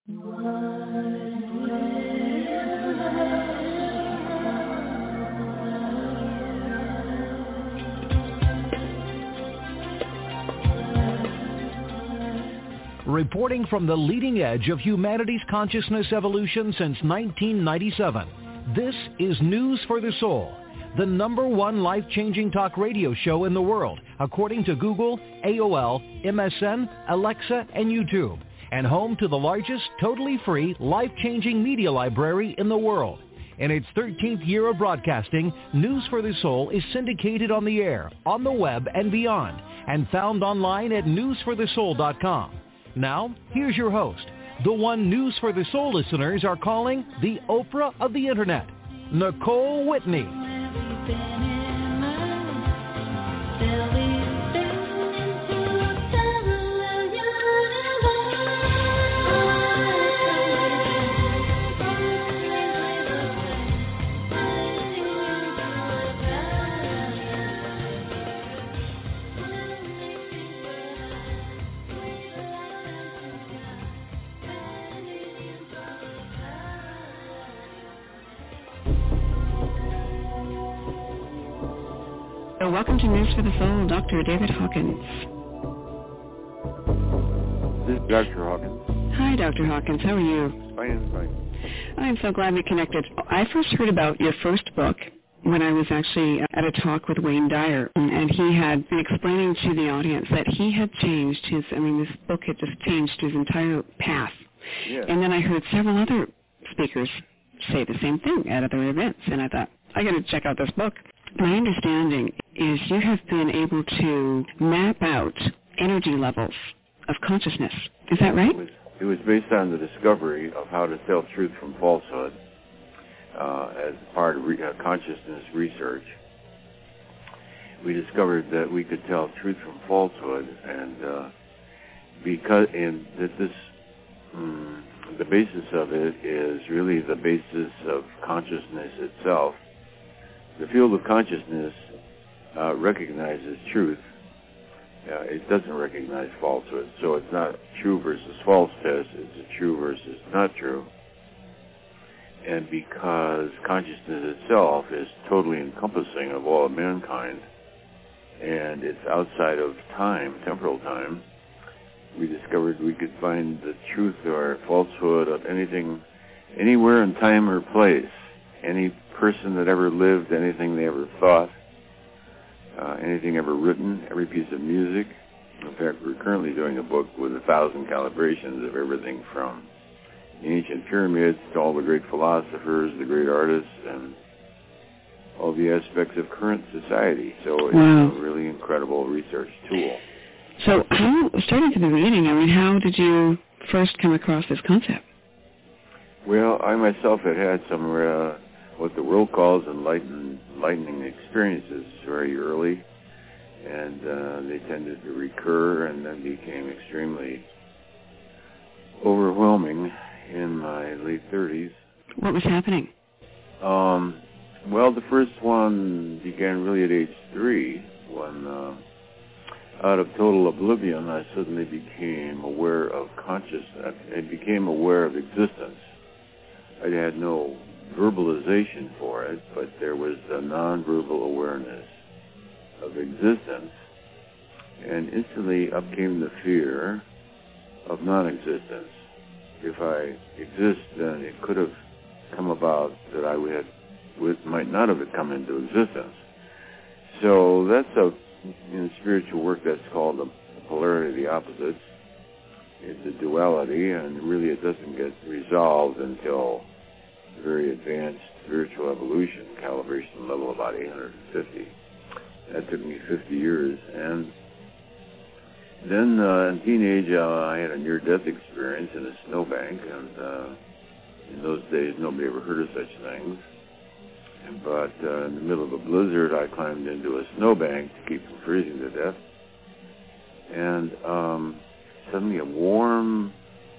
Reporting from the leading edge of humanity's consciousness evolution since 1997, this is News for the Soul, the #1 life-changing talk radio show in the world, according to Google, AOL, MSN, Alexa, and YouTube, and home to the largest totally free life-changing media library in the world. In its 13th year of broadcasting, News for the Soul is syndicated on the air, on the web, and beyond, and found online at newsforthesoul.com. Now, here's your host, the one News for the Soul listeners are calling the Oprah of the Internet, Nicole Whitney. Welcome to News for the Soul, Dr. David Hawkins. This is Dr. Hawkins. Hi, Dr. Hawkins. How are you? Fine. I'm so glad we connected. I first heard about your first book when I was actually at a talk with Wayne Dyer, and he had been explaining to the audience that he had changed this book had just changed his entire path. Yeah. And then I heard several other speakers say the same thing at other events, and I thought, I got to check out this book. My understanding is you have been able to map out energy levels of consciousness. Is that right? It was based on the discovery of how to tell truth from falsehood as part of consciousness research. We discovered that we could tell truth from falsehood, and the basis of it is really the basis of consciousness itself. The field of consciousness recognizes truth. It doesn't recognize falsehood. So it's not true versus false test. It's a true versus not true. And because consciousness itself is totally encompassing of all of mankind, and it's outside of time, temporal time, we discovered we could find the truth or falsehood of anything, anywhere in time or place. Any person that ever lived, anything they ever thought, anything ever written, every piece of music. In fact, we're currently doing a book with 1,000 calibrations of everything from the ancient pyramids to all the great philosophers, the great artists, and all the aspects of current society. So it's a really incredible research tool. So starting from the beginning, how did you first come across this concept? Well, I myself had some what the world calls enlightening experiences very early, and they tended to recur and then became extremely overwhelming in my late 30s. What was happening? Well, the first one began really at age 3 when, out of total oblivion, I suddenly became aware of consciousness. I became aware of existence. I had no verbalization for it, but there was a non-verbal awareness of existence, and instantly up came the fear of non-existence. If I exist, then it could have come about that I might not have come into existence. So that's in spiritual work that's called the polarity of the opposites. It's a duality, and really it doesn't get resolved until very advanced spiritual evolution, calibration level about 850. That took me 50 years. And then in teenage, I had a near-death experience in a snowbank, and in those days, nobody ever heard of such things. But in the middle of a blizzard, I climbed into a snowbank to keep from freezing to death. And suddenly a warm,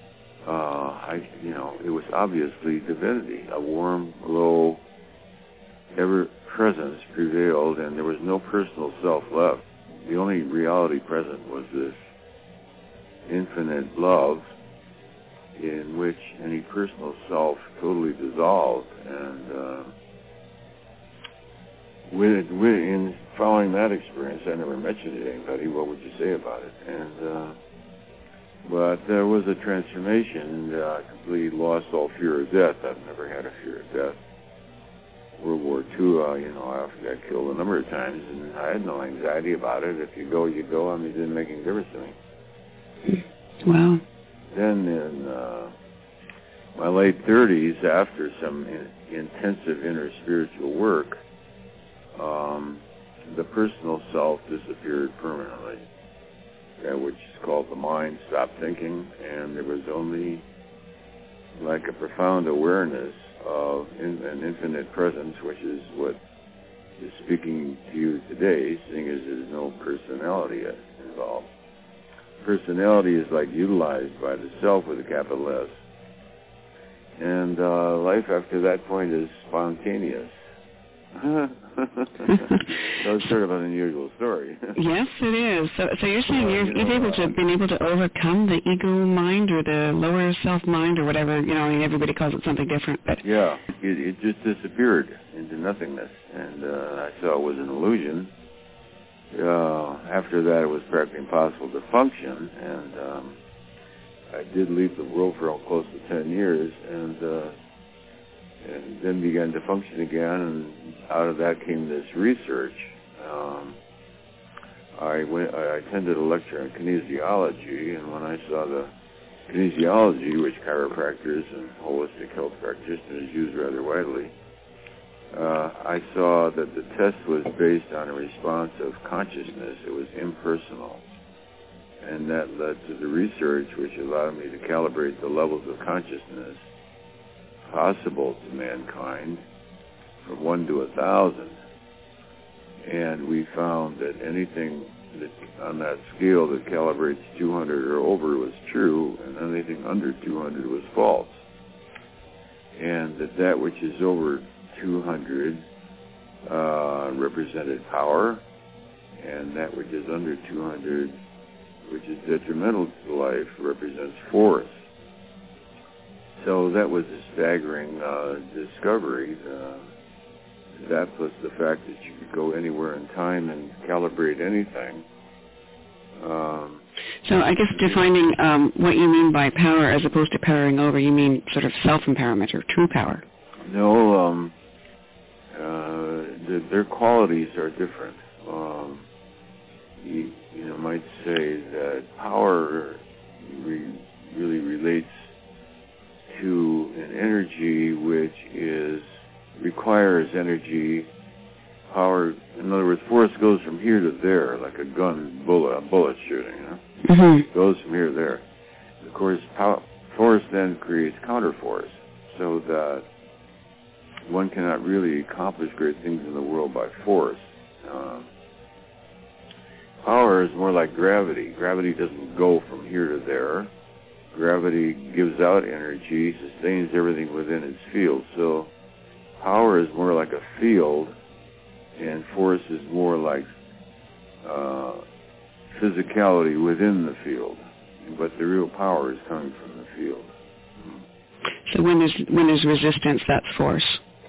it was obviously divinity. A warm glow, ever-presence prevailed, and there was no personal self left. The only reality present was this infinite love, in which any personal self totally dissolved. And in following that experience, I never mentioned it to anybody. What would you say about it? And but there was a transformation. I completely lost all fear of death. I've never had a fear of death. World War II, I often got killed a number of times, and I had no anxiety about it. If you go, you go. I mean, it didn't make any difference to me. Wow. Then in my late 30s, after some intensive inner spiritual work, the personal self disappeared permanently. That which is called the mind stopped thinking, and there was only like a profound awareness of an infinite presence, which is what is speaking to you today, seeing as there's no personality involved. Personality is like utilized by the self with a capital S. And life after that point is spontaneous. So it's sort of an unusual story. Yes, it is. So you're saying you've been able to overcome the ego mind or the lower self mind or whatever, everybody calls it something different. But yeah, it just disappeared into nothingness. And I saw it was an illusion. After that, it was practically impossible to function, and I did leave the world for close to 10 years, and then began to function again, and out of that came this research. I attended a lecture on kinesiology, and when I saw the kinesiology, which chiropractors and holistic health practitioners use rather widely, I saw that the test was based on a response of consciousness. It was impersonal. And that led to the research, which allowed me to calibrate the levels of consciousness possible to mankind from 1 to 1,000. And we found that anything that on that scale that calibrates 200 or over was true, and anything under 200 was false. And that which is over 200 represented power, and that which is under 200, which is detrimental to life, represents force. So that was a staggering discovery. That plus the fact that you could go anywhere in time and calibrate anything. So I guess defining what you mean by power as opposed to powering over, you mean sort of self-empowerment or true power? No, their qualities are different. You might say that power really relates to an energy which requires energy. Power, in other words, force goes from here to there, like a bullet shooting. Mm-hmm. Goes from here to there. Of course, force then creates counterforce, so that one cannot really accomplish great things in the world by force. Power is more like gravity. Gravity doesn't go from here to there. Gravity gives out energy, sustains everything within its field. So power is more like a field, and force is more like physicality within the field. But the real power is coming from the field. So when there's resistance, that's force.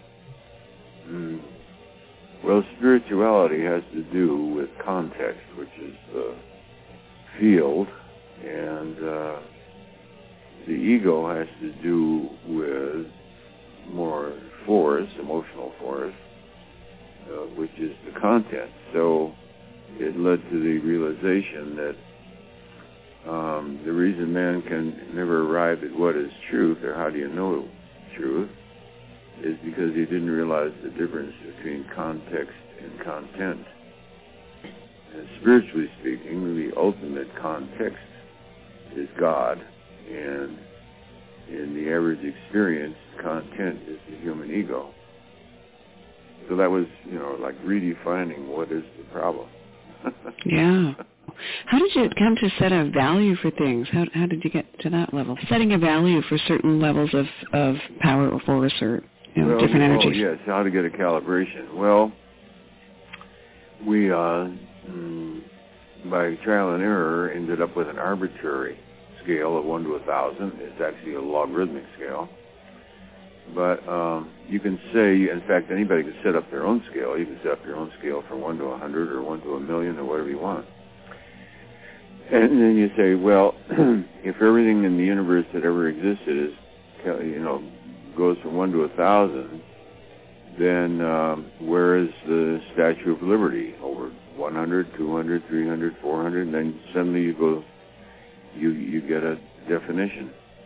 Well, spirituality has to do with context, which is the field, and the ego has to do with more force, emotional force, which is the content. So it led to the realization that the reason man can never arrive at what is truth, or how do you know truth, is because he didn't realize the difference between context and content. And spiritually speaking, the ultimate context is God, and in the average experience, content is the human ego. So that was, like redefining what is the problem. Yeah. How did you come to set a value for things? How did you get to that level? Setting a value for certain levels of power or force or different energies. Oh, yes, how to get a calibration. Well, we, by trial and error, ended up with an arbitrary scale of 1 to 1,000. It's actually a logarithmic scale. But you can say, in fact, anybody can set up their own scale. You can set up your own scale from 1 to 100 or 1 to 1,000,000 or whatever you want. And then you say, well, if everything in the universe that ever existed is, goes from 1 to 1,000, then where is the Statue of Liberty? Over 100, 200, 300, 400, and then suddenly you get a definition.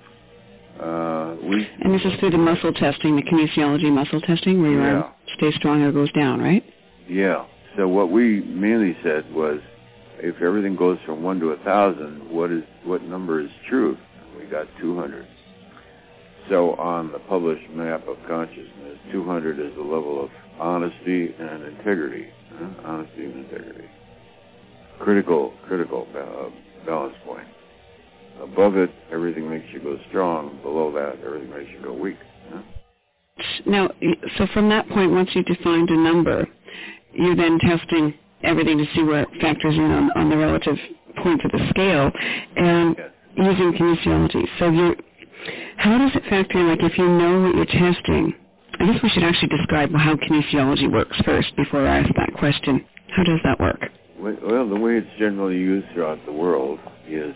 And this is through the muscle testing, the kinesiology muscle testing, where your arm stays strong or goes down, right? Yeah. So what we mainly said was, if everything goes from 1 to 1,000, what number is truth? We got 200. So on the published map of consciousness, 200 is the level of honesty and integrity. Honesty and integrity. Critical balance point. Above it, everything makes you go strong. Below that, everything makes you go weak. Now, so from that point, once you've defined a number, you're then testing everything to see where it factors in on the relative points of the scale, and using kinesiology. So how does it factor in, like if you know what you're testing? I guess we should actually describe how kinesiology works first before I ask that question. How does that work? Well, the way it's generally used throughout the world is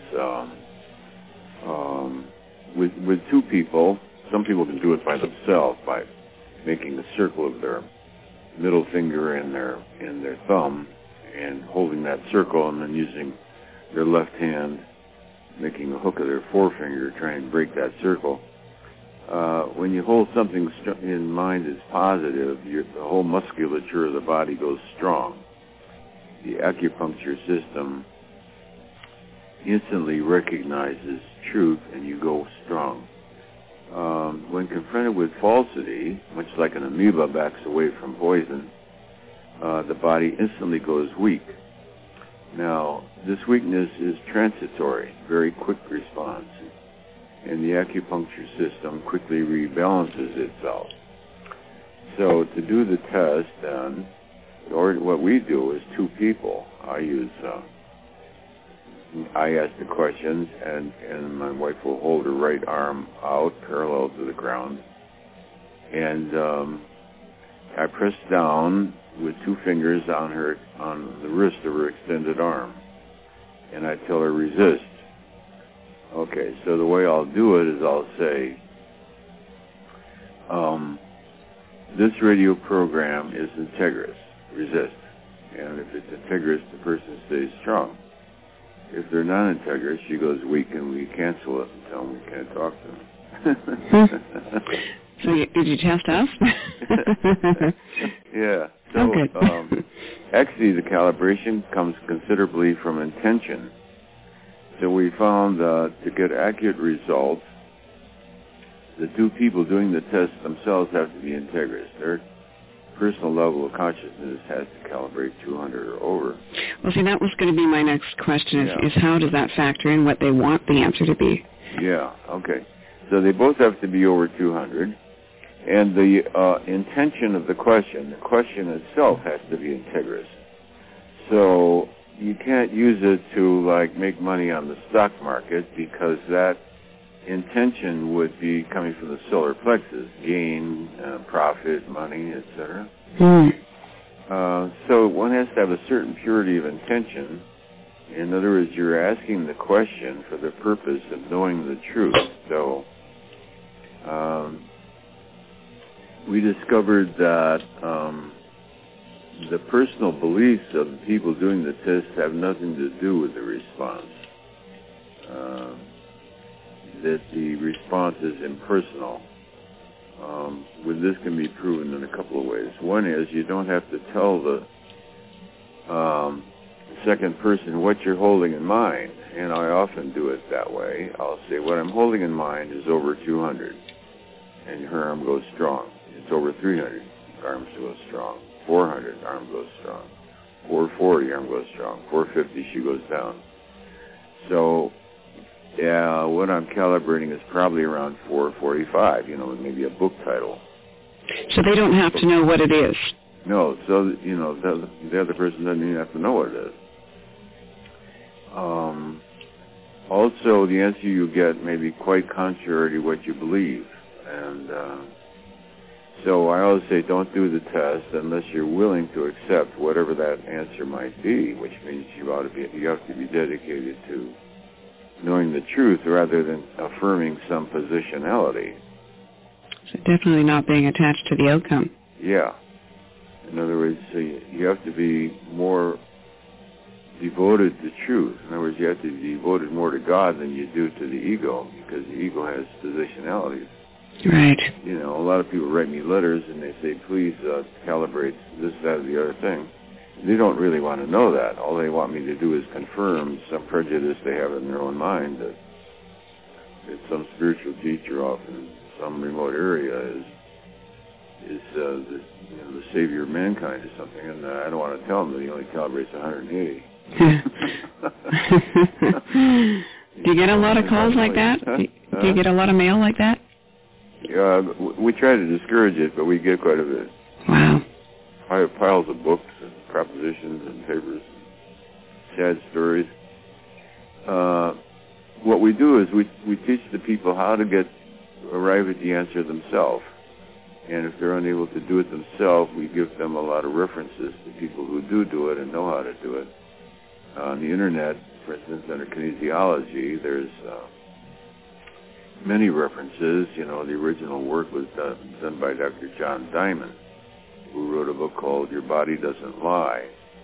with two people. Some people can do it by themselves by making a circle of their middle finger and their thumb and holding that circle, and then using their left hand, making a hook of their forefinger, trying to break that circle. When you hold something in mind as positive, the whole musculature of the body goes strong. The acupuncture system instantly recognizes truth, and you go strong. When confronted with falsity, much like an amoeba backs away from poison, the body instantly goes weak. Now, this weakness is transitory, very quick response, and the acupuncture system quickly rebalances itself. So to do the test, then, or what we do is two people. I ask the questions, and my wife will hold her right arm out parallel to the ground, and I press down with two fingers on the wrist of her extended arm, and I tell her resist. Okay, so the way I'll do it is I'll say, this radio program is integrous, resist. And if it's integrous, the person stays strong. If they're non-integrous, she goes weak, and we cancel it and tell them we can't talk to them. So did you test us? Yeah. So okay. Actually, the calibration comes considerably from intention. So we found to get accurate results, the two people doing the test themselves have to be integrous. Their personal level of consciousness has to calibrate 200 or over. Well, see, that was going to be my next question, is how does that factor in what they want the answer to be? Yeah, okay. So they both have to be over 200. And the intention of the question itself has to be integrous. So you can't use it to, like, make money on the stock market, because that intention would be coming from the solar plexus, gain, profit, money, etc. So one has to have a certain purity of intention. In other words, you're asking the question for the purpose of knowing the truth. So we discovered that the personal beliefs of the people doing the test have nothing to do with the response. That the response is impersonal. With this can be proven in a couple of ways. One is you don't have to tell the second person what you're holding in mind, and I often do it that way. I'll say, what I'm holding in mind is over 200, and her arm goes strong. It's over 300, arm goes strong. 400, arm goes strong. 440, arm goes strong. 450, she goes down. So, yeah, what I'm calibrating is probably around 445, maybe a book title. So they don't have to know what it is? No, so, the other person doesn't even have to know what it is. Also, the answer you get may be quite contrary to what you believe. And so I always say don't do the test unless you're willing to accept whatever that answer might be, which means you have to be dedicated to knowing the truth rather than affirming some positionality. So definitely not being attached to the outcome. Yeah. In other words, you have to be more devoted to truth. In other words, you have to be devoted more to God than you do to the ego, because the ego has positionalities. Right. You know, a lot of people write me letters and they say, please calibrate this, that, or the other thing. They don't really want to know that. All they want me to do is confirm some prejudice they have in their own mind that some spiritual teacher off in some remote area is the savior of mankind or something, and I don't want to tell them that he only calibrates 180. Do you get a lot of calls like that? Do you get a lot of mail like that? Yeah, we try to discourage it, but we get quite a bit. Wow. Piles of books and propositions and papers, sad stories. What we do is we teach the people how to arrive at the answer themselves. And if they're unable to do it themselves, we give them a lot of references to people who do it and know how to do it. On the internet, for instance, under kinesiology, there's many references. You know, the original work was done by Dr. John Diamond, who wrote a book called Your Body Doesn't Lie.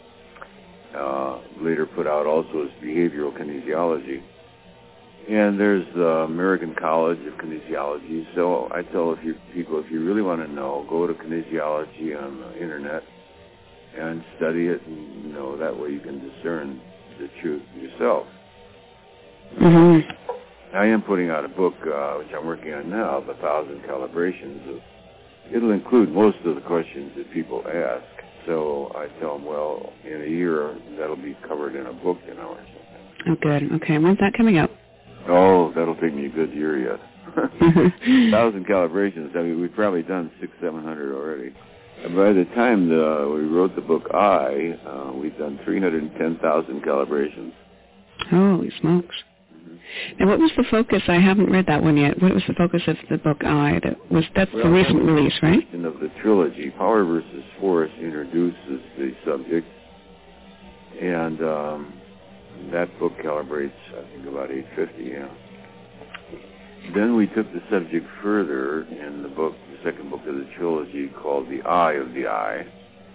Later put out also as Behavioral Kinesiology. And there's the American College of Kinesiology. So I tell people, if you really want to know, go to kinesiology on the internet and study it, and that way you can discern the truth yourself. Mm-hmm. I am putting out a book, which I'm working on now, of 1,000 calibrations. It'll include most of the questions that people ask. So I tell them, well, in a year, that'll be covered in a book, or something. Oh, good. Okay. When's that coming out? Oh, that'll take me a good year yet. 1,000 calibrations. I mean, we've probably done 600-700 already. And by the time we wrote the book we've done 310,000 calibrations. Holy smokes. And what was the focus? I haven't read that one yet. What was the focus of the book That's the recent release, right? Of the trilogy, Power versus Force introduces the subject, and that book calibrates, I think, about 850. Yeah. Then we took the subject further in the book, the second book of the trilogy, called The Eye of the Eye,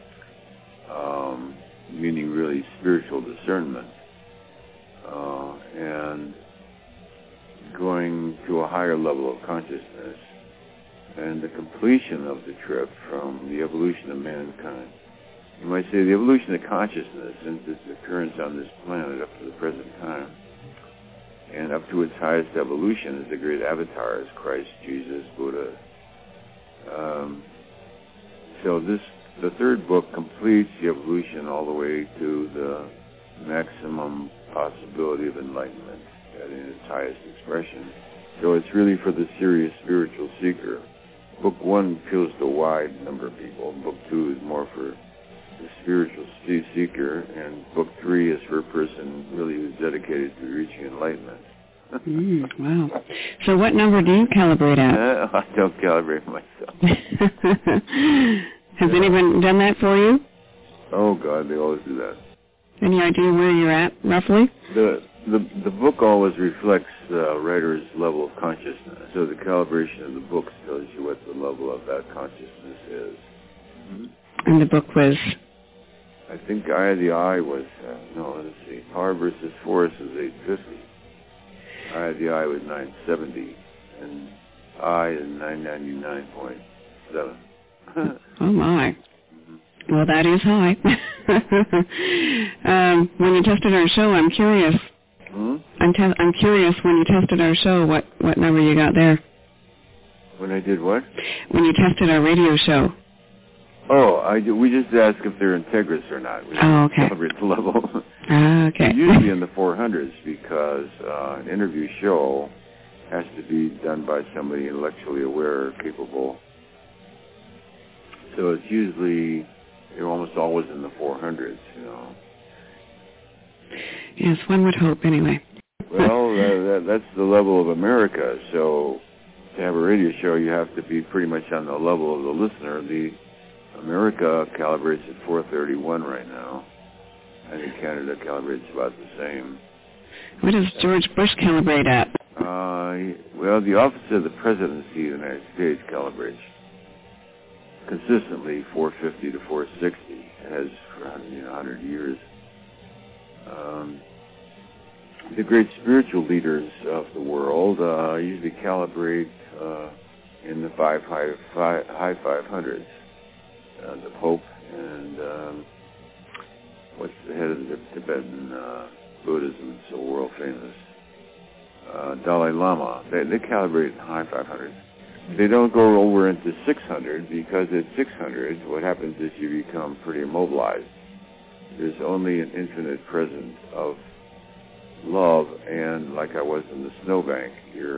meaning really spiritual discernment, and going to a higher level of consciousness, and the completion of the trip from the evolution of mankind. You might say the evolution of consciousness since its occurrence on this planet up to the present time, and up to its highest evolution as the great avatars, Christ, Jesus, Buddha. So the third book completes the evolution all the way to the maximum possibility of enlightenment in its highest expression. So it's really for the serious spiritual seeker. Book 1 appeals to a wide number of people. Book 2 is more for the spiritual seeker, and Book 3 is for a person really who's dedicated to reaching enlightenment. Wow. So what number do you calibrate at? I don't calibrate myself. Has anyone done that for you? Oh, God, they always do that. Any idea where you're at, roughly? The book always reflects the writer's level of consciousness. So the calibration of the book tells you what the level of that consciousness is. Mm-hmm. And the book was? I think Eye of the Eye was, let's see, Power versus Force was 850. Eye of the Eye was 970. And I is 999.7. Oh, my. Well, that is high. When you tested our show, I'm curious. I'm curious, when you tested our show, what number you got there? When I did what? When you tested our radio show. Oh, we just ask if they're integrous or not. We okay. Calibrate the level. Okay. It's usually in the 400s because an interview show has to be done by somebody intellectually aware, capable. So it's usually, you're almost always in the 400s, Yes, one would hope, anyway. Well, that's the level of America. So to have a radio show, you have to be pretty much on the level of the listener. The America calibrates at 431 right now. I think Canada calibrates about the same. What does George Bush calibrate at? Well, the Office of the Presidency of the United States calibrates consistently 450 to 460. It has for 100 years. The great spiritual leaders of the world usually calibrate in the high 500s. The Pope and what's the head of the Tibetan Buddhism, so world famous, Dalai Lama. They calibrate in high 500s. They don't go over into 600 because at 600, what happens is you become pretty immobilized. There's only an infinite presence of love, and like I was in the snowbank,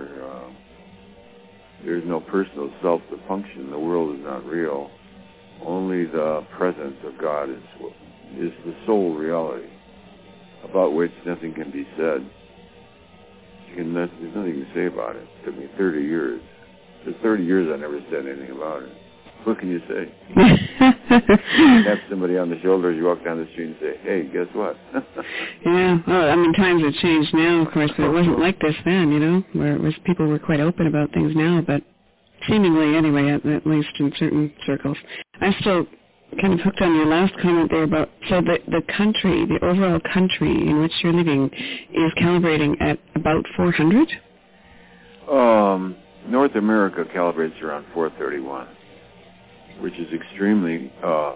there's no personal self to function. The world is not real. Only the presence of God is the sole reality, about which nothing can be said. There's nothing to say about it. It took me 30 years. For 30 years I never said anything about it. What can you say? Tap somebody on the shoulder as you walk down the street and say, hey, guess what? Yeah, well, I mean, times have changed now, of course, but it wasn't like this then, where people were quite open about things now, but seemingly anyway, at least in certain circles. I'm still kind of hooked on your last comment there about, so the country, the overall country in which you're living is calibrating at about 400? North America calibrates around 431, which is extremely,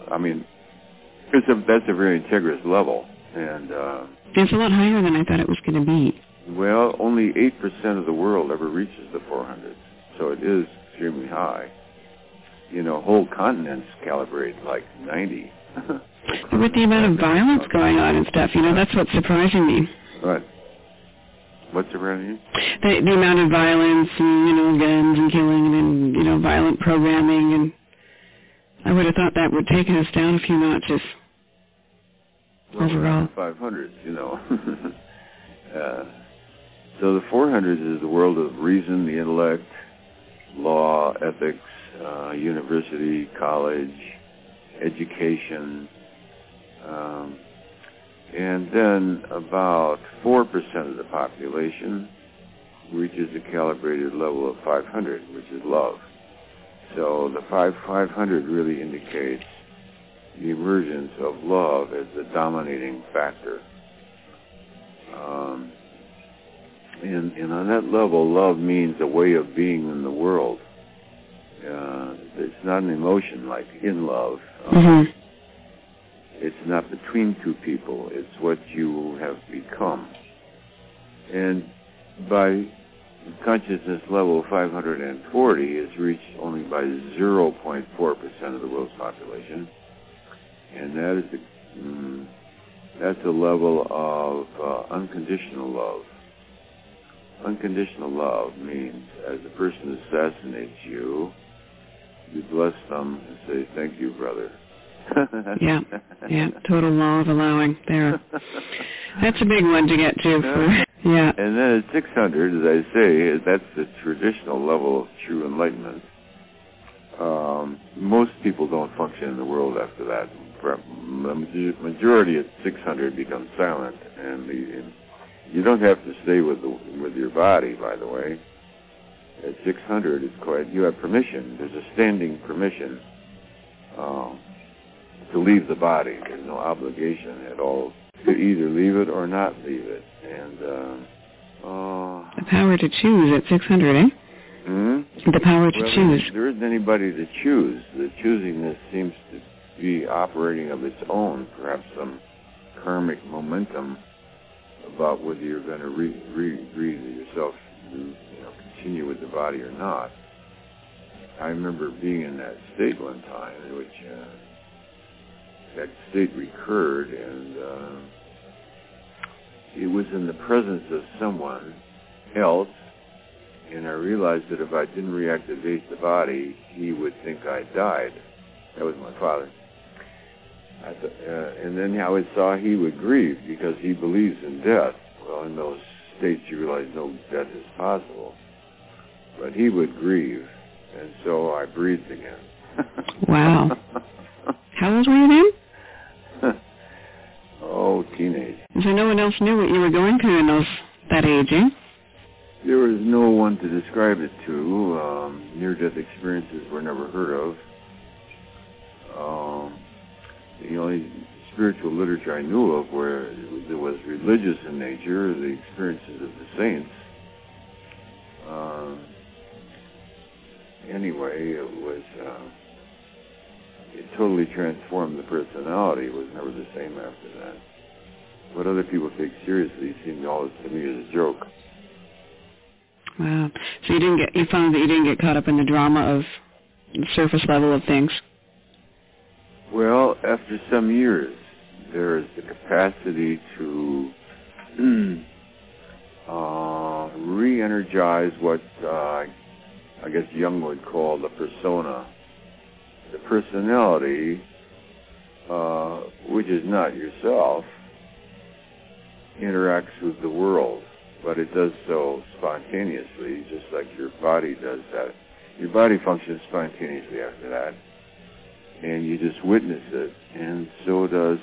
that's a very integrous level. And it's a lot higher than I thought it was going to be. Well, only 8% of the world ever reaches the 400s, so it is extremely high. Whole continents calibrate like 90. With the amount of violence going on and stuff, that's what's surprising me. Right. What's surprising you? The amount of violence and, guns and killing and, violent programming, and I would have thought that would take us down a few notches overall. 500s, So the 400s is the world of reason, the intellect, law, ethics, university, college, education, and then about 4% of the population reaches a calibrated level of 500, which is love. So the 500 really indicates the emergence of love as the dominating factor. And on that level, love means a way of being in the world. It's not an emotion like in love. It's not between two people. It's what you have become. And by consciousness level 540 is reached only by 0.4% of the world's population. And that's a level of unconditional love. Unconditional love means as a person assassinates you, you bless them and say, thank you, brother. Yeah, total law of allowing there. That's a big one to get to. Yeah. And then at 600, as I say, that's the traditional level of true enlightenment. Most people don't function in the world after that. The majority at 600 becomes silent, and you don't have to stay with your body, by the way. At 600, it's quite, you have permission. There's a standing permission to leave the body. There's no obligation at all to either leave it or not leave it. And the power to choose at 600, eh? The power to choose. There isn't anybody to choose. The choosingness seems to be operating of its own, perhaps some karmic momentum about whether you're going to read yourself, continue with the body or not. I remember being in that state one time in which that state recurred, and it was in the presence of someone else, and I realized that if I didn't reactivate the body, he would think I died. That was my father. And then I saw he would grieve because he believes in death. Well, in those states you realize no death is possible. But he would grieve, and so I breathed again. Wow. How old were you then? Oh, teenage. So no one else knew what you were going through in that age, eh? There was no one to describe it to. Near-death experiences were never heard of. The only spiritual literature I knew of where it was religious in nature, the experiences of the saints. Anyway, it totally transformed the personality. It was never the same after that. What other people take seriously seemed always to me as a joke. Wow. So you found that you didn't get caught up in the drama of the surface level of things? Well, after some years, there is the capacity to re-energize what I guess Jung would call the persona. The personality, which is not yourself, interacts with the world, but it does so spontaneously, just like your body does that. Your body functions spontaneously after that, and you just witness it, and so does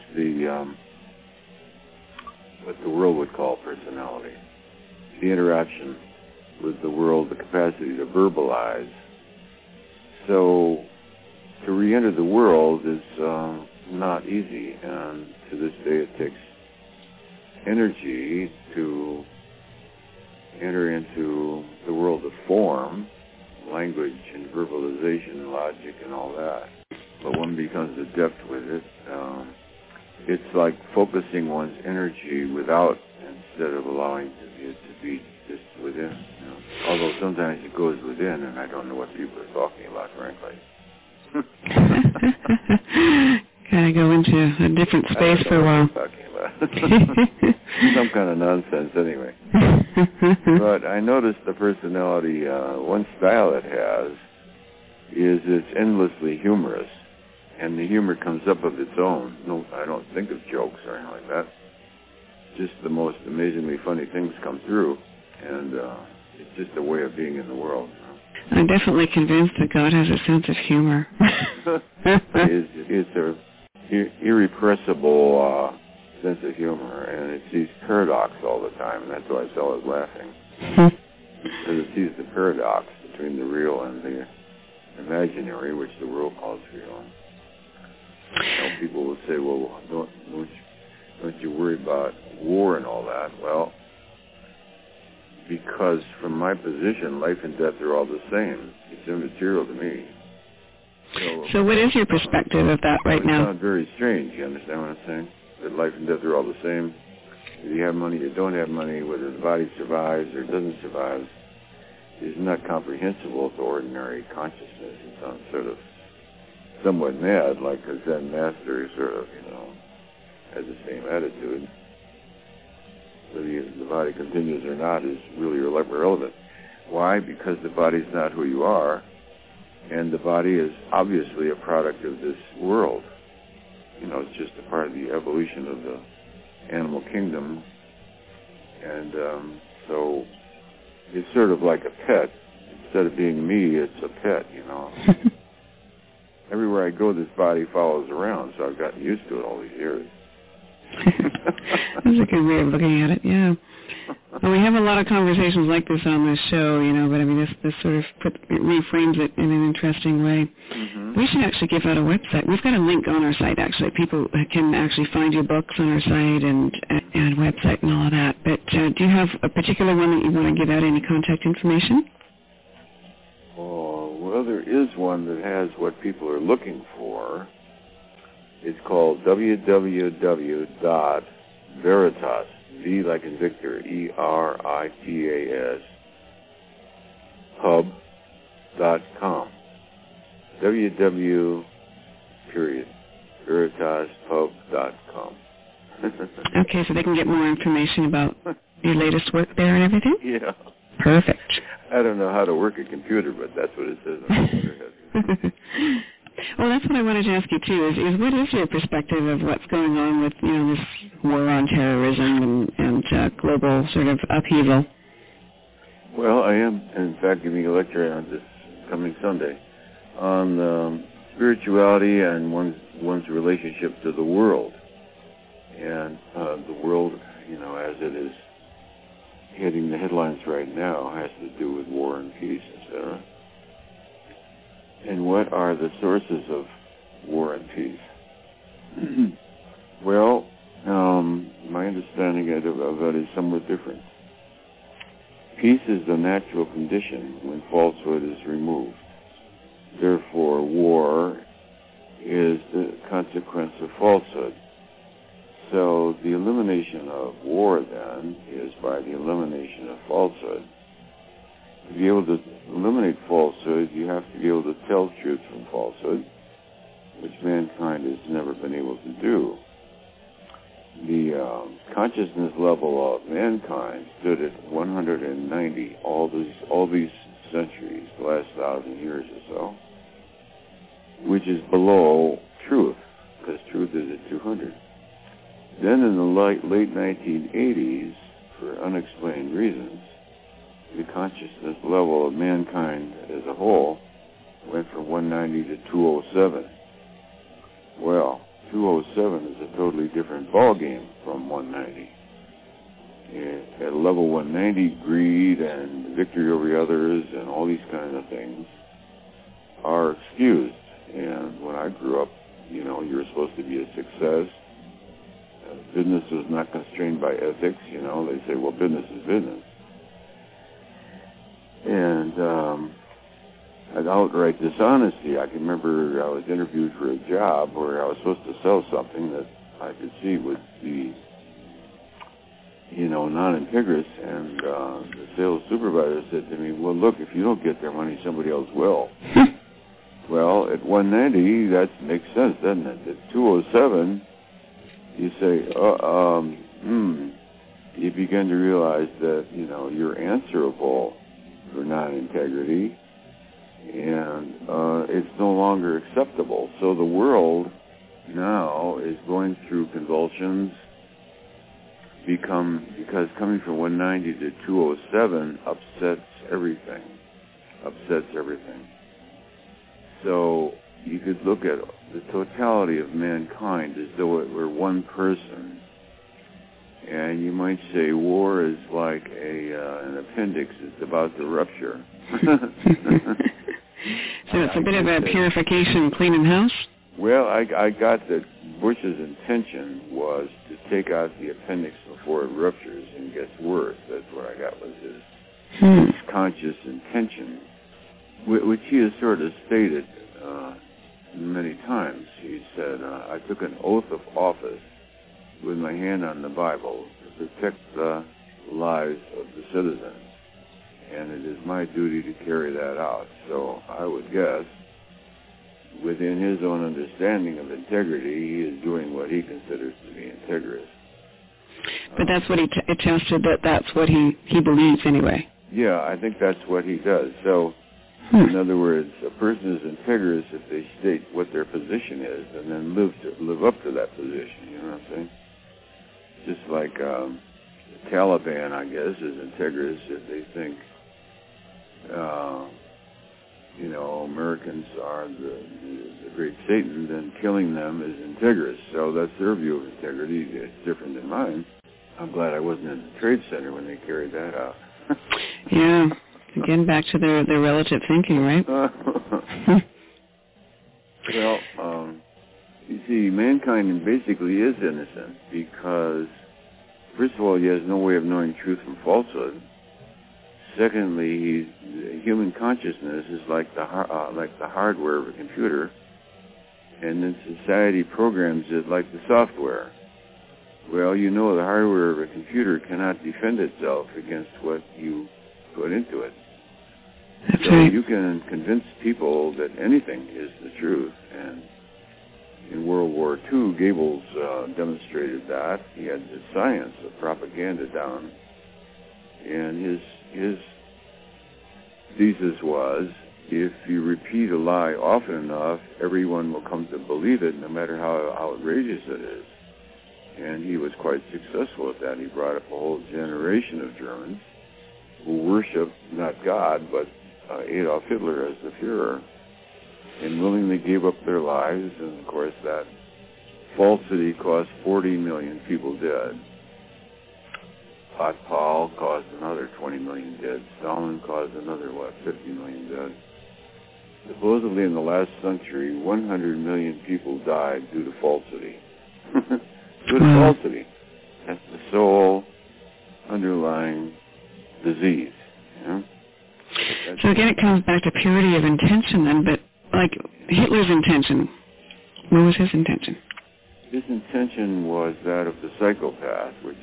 what the world would call personality. The interaction with the world, the capacity to verbalize. So to re-enter the world is not easy, and to this day it takes energy to enter into the world of form, language and verbalization and logic and all that. But one becomes adept with it. It's like focusing one's energy without, instead of allowing it to be just within. You know? Although sometimes it goes within, and I don't know what people are talking about, frankly. Kind of go into a different space for a while. Talking about. Some kind of nonsense, anyway. But I noticed the personality, one style it has is it's endlessly humorous, and the humor comes up of its own. No, I don't think of jokes or anything like that. Just the most amazingly funny things come through, and it's just a way of being in the world. You know? I'm definitely convinced that God has a sense of humor. It's an irrepressible sense of humor, and it sees paradox all the time, and that's why it's always laughing. Because it sees the paradox between the real and the imaginary, which the world calls real. You know, people will say, well, don't you worry about war and all that? Well, because from my position, life and death are all the same. It's immaterial to me. So what is your perspective of that right now? It sounds very strange. You understand what I'm saying? That life and death are all the same. Whether you have money or don't have money, whether the body survives or doesn't survive, is not comprehensible to ordinary consciousness. It sounds sort of somewhat mad, like a Zen master sort of, has the same attitude. Whether the body continues or not is really irrelevant. Why? Because the body's not who you are, and the body is obviously a product of this world. It's just a part of the evolution of the animal kingdom, and so it's sort of like a pet. Instead of being me, it's a pet, Everywhere I go, this body follows around, so I've gotten used to it all these years. That's a good way of looking at it, yeah. Well, we have a lot of conversations like this on this show, but I mean, this sort of reframes it in an interesting way. Mm-hmm. We should actually give out a website. We've got a link on our site, actually. People can actually find your books on our site and website and all of that. But do you have a particular one that you want to give out, any contact information? Well, there is one that has what people are looking for. It's called www.veritas, V like in Victor, ERITAS, pub.com. www.veritaspub.com. Okay, so they can get more information about your latest work there and everything? Yeah. Perfect. I don't know how to work a computer, but that's what it says on the computer. Well, that's what I wanted to ask you, too, is what is your perspective of what's going on with, this war on terrorism and global sort of upheaval. Well, I am, in fact, giving a lecture on this coming Sunday on spirituality and one's relationship to the world. And the world, as it is hitting the headlines right now, has to do with war and peace, etc. And what are the sources of war and peace? Well, my understanding of that is somewhat different. Peace is the natural condition when falsehood is removed. Therefore, war is the consequence of falsehood. So the elimination of war, then, is by the elimination of falsehood. To be able to eliminate falsehood, you have to be able to tell truth from falsehood, which mankind has never been able to do. The consciousness level of mankind stood at 190 all these centuries, the last 1,000 years or so, which is below truth, because truth is at 200. Then in the late 1980s, for unexplained reasons, the consciousness level of mankind as a whole went from 190 to 207. Well, 207 is a totally different ballgame from 190. At level 190, greed and victory over others and all these kinds of things are excused. And when I grew up, you were supposed to be a success. Business was not constrained by ethics. They say, well, business is business. And an outright dishonesty. I can remember I was interviewed for a job where I was supposed to sell something that I could see would be, non-integrous, and the sales supervisor said to me, well, look, if you don't get their money, somebody else will. Well, at 190, that makes sense, doesn't it? At 207, you say, you begin to realize that, you're answerable for non-integrity, and it's no longer acceptable. So the world now is going through convulsions, because coming from 190 to 207 upsets everything. So you could look at the totality of mankind as though it were one person. And you might say war is like an appendix that's about to rupture. So it's a bit of a purification, cleaning house? Well, I got that Bush's intention was to take out the appendix before it ruptures and gets worse. That's what I got was his conscious intention, which he has sort of stated many times. He said, I took an oath of office with my hand on the Bible to protect the lives of the citizens, and it is my duty to carry that out. So I would guess, within his own understanding of integrity, he is doing what he considers to be integrous. But that's what he attested, that's what he believes anyway. Yeah, I think that's what he does. So, in other words, a person is integrous if they state what their position is and then live up to that position, you know what I'm saying? Just like the Taliban, I guess, is integrous if they think, Americans are the great Satan, then killing them is integrous. So that's their view of integrity. It's different than mine. I'm glad I wasn't in the Trade Center when they carried that out. Yeah. Again, back to their relative thinking, right? Well, you see, mankind basically is innocent because, first of all, he has no way of knowing truth from falsehood. Secondly, human consciousness is like the hardware of a computer, and then society programs it like the software. Well, the hardware of a computer cannot defend itself against what you put into it. That's so right. You can convince people that anything is the truth, and in World War II, Goebbels demonstrated that. He had the science of propaganda down, and his thesis was, if you repeat a lie often enough, everyone will come to believe it, no matter how outrageous it is. And he was quite successful at that. He brought up a whole generation of Germans who worshiped not God, but Adolf Hitler as the Führer, and willingly gave up their lives. And, of course, that falsity caused 40 million people dead. Paul caused another 20 million dead. Stalin caused another, 50 million dead. Supposedly in the last century, 100 million people died due to falsity. Due to falsity. That's the sole underlying disease. Yeah? So again, it comes back to purity of intention then, but like Hitler's intention, what was his intention? His intention was that of the psychopath, which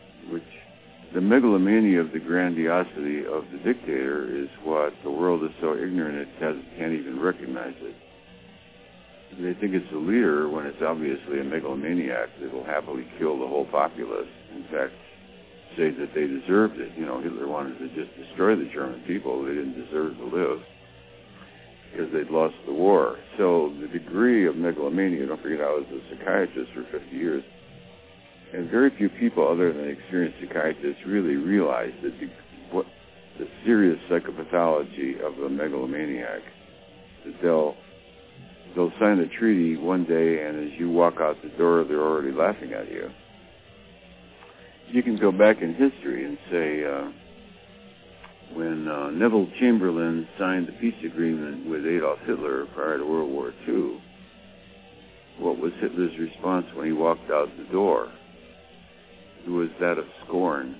the megalomania of the grandiosity of the dictator is what the world is so ignorant it can't even recognize it. They think it's a leader when it's obviously a megalomaniac that will happily kill the whole populace. In fact, say that they deserved it. Hitler wanted to just destroy the German people. They didn't deserve to live because they'd lost the war. So the degree of megalomania, don't forget I was a psychiatrist for 50 years, and very few people other than experienced psychiatrists really realize that the serious psychopathology of a megalomaniac, that they'll sign a treaty one day, and as you walk out the door, they're already laughing at you. You can go back in history and say when Neville Chamberlain signed the peace agreement with Adolf Hitler prior to World War II, what was Hitler's response when he walked out the door? It was that of scorn.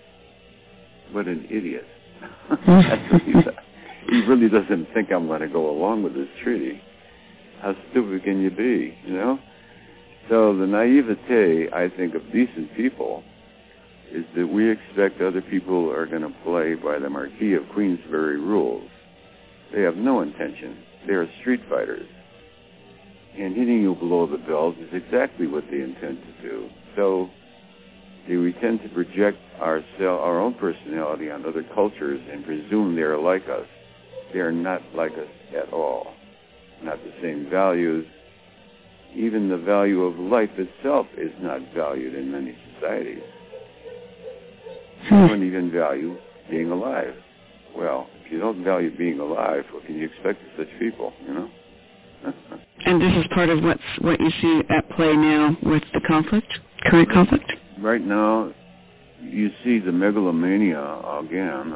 What an idiot. That's what he said. He really doesn't think I'm going to go along with this treaty. How stupid can you be, So the naivete, I think, of decent people is that we expect other people are going to play by the Marquis of Queensberry rules. They have no intention. They are street fighters. And hitting you below the belt is exactly what they intend to do. So we tend to project our own personality on other cultures and presume they are like us. They are not like us at all. Not the same values. Even the value of life itself is not valued in many societies. You don't even value being alive. Well, if you don't value being alive, what can you expect of such people, And this is part of what you see at play now with the current conflict? Right now, you see the megalomania again.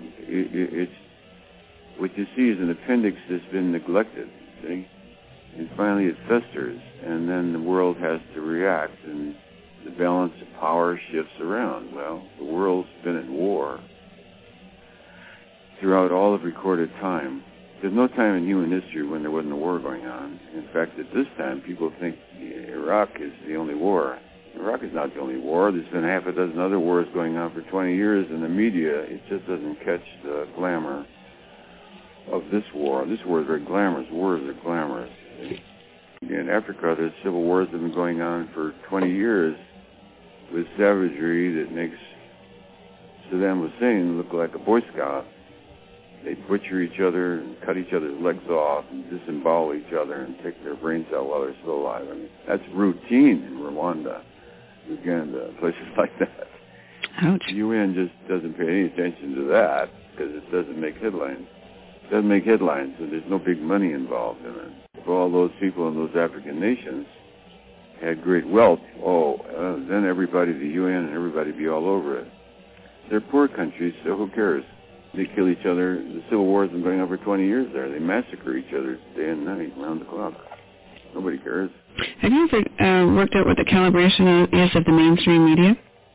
What you see is an appendix that's been neglected, see? And finally it festers, and then the world has to react, and the balance of power shifts around. Well, the world's been at war throughout all of recorded time. There's no time in human history when there wasn't a war going on. In fact, at this time, people think Iraq is the only war. Iraq is not the only war. There's been half a dozen other wars going on for 20 years, and the media, it just doesn't catch the glamour of this war. This war is very glamorous. Wars are glamorous. In Africa, there's civil wars that have been going on for 20 years with savagery that makes Saddam Hussein look like a Boy Scout. They butcher each other and cut each other's legs off and disembowel each other and take their brains out while they're still alive. I mean, that's routine in Rwanda, Uganda, places like that. Ouch. The UN just doesn't pay any attention to that because it doesn't make headlines. It doesn't make headlines, so there's no big money involved in it. If all those people in those African nations had great wealth, then everybody, the UN and everybody would be all over it. They're poor countries, so who cares? They kill each other. The civil war has been going on for 20 years there. They massacre each other day and night, round the clock. Nobody cares. Have you ever worked out what the calibration is of the mainstream media?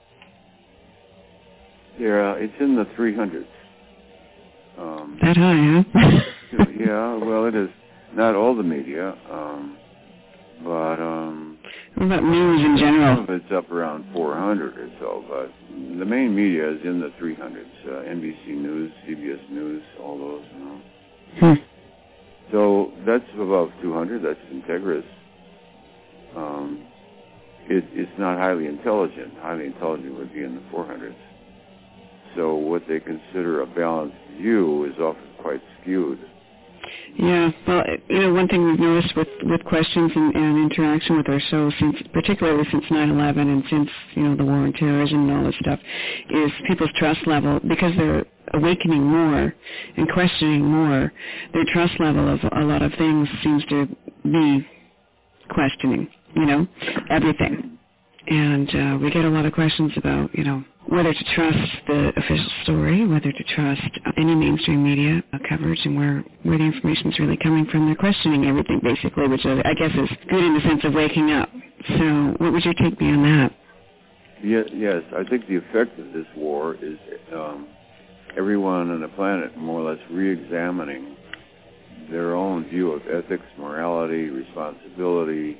It's in the 300s. That high, huh? Yeah, well, it is. Not all the media, but... What about news in general? Some of it's up around 400 or so, but the main media is in the 300s. NBC News, CBS News, all those, So that's above 200. That's Integris. It's not highly intelligent. Highly intelligent would be in the 400s. So what they consider a balanced view is often quite skewed. Yeah, well, one thing we've noticed with questions and interaction with our show, particularly since 9/11 and since, the war on terrorism and all this stuff, is people's trust level, because they're awakening more and questioning more, their trust level of a lot of things seems to be questioning, everything. And we get a lot of questions about, whether to trust the official story, whether to trust any mainstream media coverage, and where the information is really coming from. They're questioning everything, basically, which I guess is good in the sense of waking up. So what would your take be on that? Yes, I think the effect of this war is everyone on the planet more or less re-examining their own view of ethics, morality, responsibility,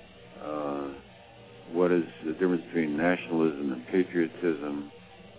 what is the difference between nationalism and patriotism.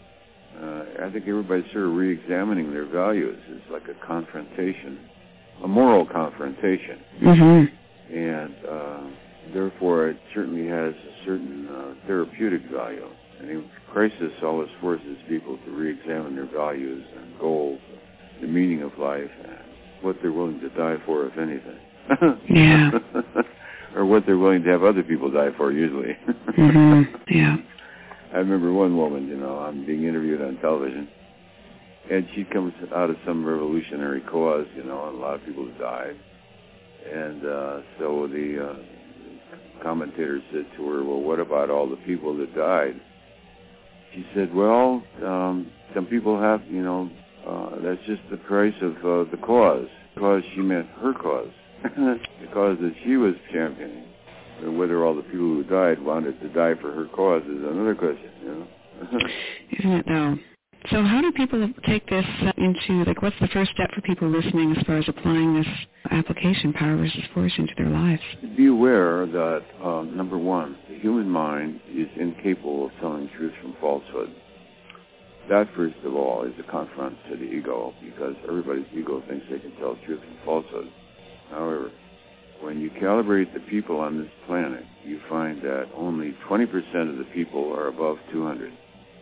I think everybody's sort of re-examining their values. It's like a confrontation, a moral confrontation. Mm-hmm. And therefore it certainly has a certain therapeutic value. And in crisis always forces people to re-examine their values and goals, the meaning of life, and what they're willing to die for, if anything. Yeah. Or what they're willing to have other people die for, usually. Mm-hmm. Yeah. I remember one woman, I'm being interviewed on television, and she comes out of some revolutionary cause, and a lot of people have died. And so the commentator said to her, well, what about all the people that died? She said, well, some people have, that's just the price of the cause. Because she meant her cause. The cause that she was championing. Whether all the people who died wanted to die for her cause is another question, Isn't it, though? So how do people take this into, what's the first step for people listening as far as applying this application, power versus force, into their lives? Be aware that, number one, the human mind is incapable of telling truth from falsehood. That, first of all, is a confront to the ego, because everybody's ego thinks they can tell truth from falsehood. However, when you calibrate the people on this planet, you find that only 20% of the people are above 200.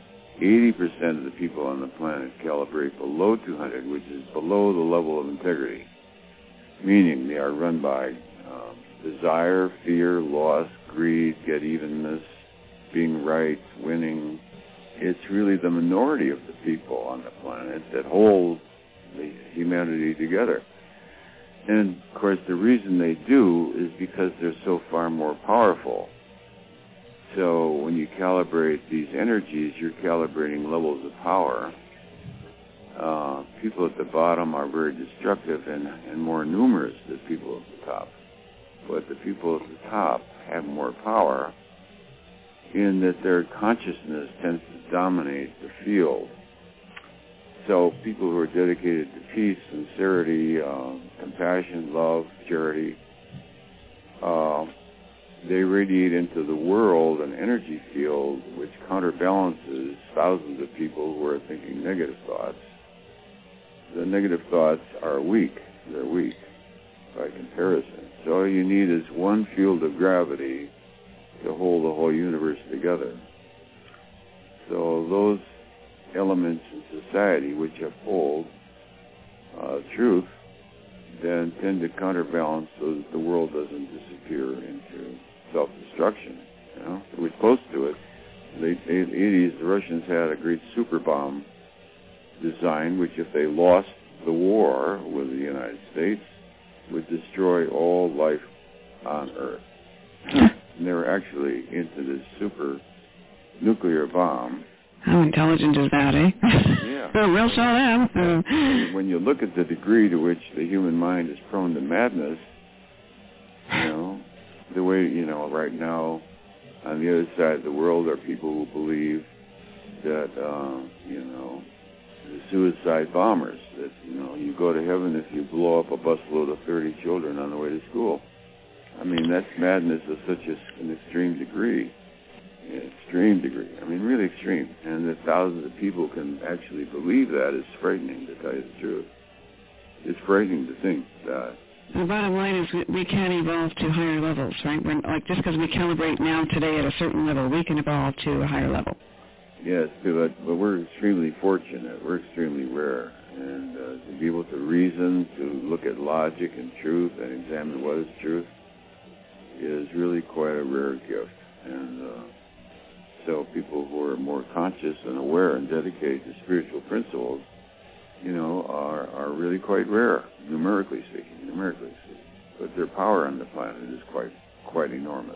80% of the people on the planet calibrate below 200, which is below the level of integrity, meaning they are run by desire, fear, loss, greed, get-evenness, being right, winning. It's really the minority of the people on the planet that hold the humanity together. And, of course, the reason they do is because they're so far more powerful. So when you calibrate these energies, you're calibrating levels of power. People at the bottom are very destructive and more numerous than people at the top. But the people at the top have more power in that their consciousness tends to dominate the field. So people who are dedicated to peace, sincerity, compassion, love, charity, they radiate into the world an energy field which counterbalances thousands of people who are thinking negative thoughts. The negative thoughts are weak. They're weak by comparison. So all you need is one field of gravity to hold the whole universe together. So those elements in society which uphold truth then tend to counterbalance so that the world doesn't disappear into self-destruction. We're close to it. In the 80s, the Russians had a great super bomb design, which if they lost the war with the United States, would destroy all life on Earth. And they were actually into this super nuclear bomb. How intelligent is that, eh? Yeah. We'll show them. When you look at the degree to which the human mind is prone to madness, the way, right now, on the other side of the world are people who believe that, the suicide bombers, that, you go to heaven if you blow up a busload of 30 children on the way to school. I mean, that's madness of such an extreme degree. Extreme degree. I mean, really extreme. And that thousands of people can actually believe that is frightening, to tell you the truth. It's frightening to think that. The bottom line is we can evolve to higher levels, right? Just because we calibrate now today at a certain level, we can evolve to a higher level. Yes, but we're extremely fortunate. We're extremely rare. And to be able to reason, to look at logic and truth and examine what is truth is really quite a rare gift. And so people who are more conscious and aware and dedicated to spiritual principles, are really quite rare, numerically speaking. But their power on the planet is quite enormous.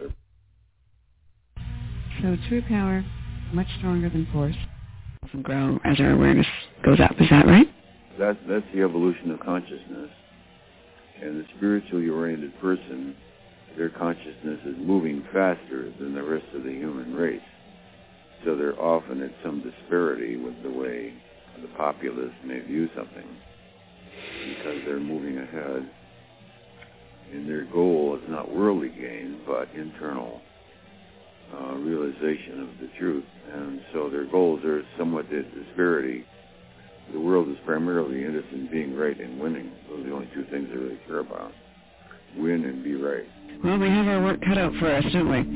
So true power, much stronger than force, and grow as our awareness goes up. Is that right? That's the evolution of consciousness. And the spiritually oriented person, their consciousness is moving faster than the rest of the human race. So they're often at some disparity with the way the populace may view something, because they're moving ahead. And their goal is not worldly gain, but internal realization of the truth. And so their goals are somewhat at disparity. The world is primarily interested in being right and winning. Those are the only two things they really care about. Win and be right. Well, we have our work cut out for us, don't we?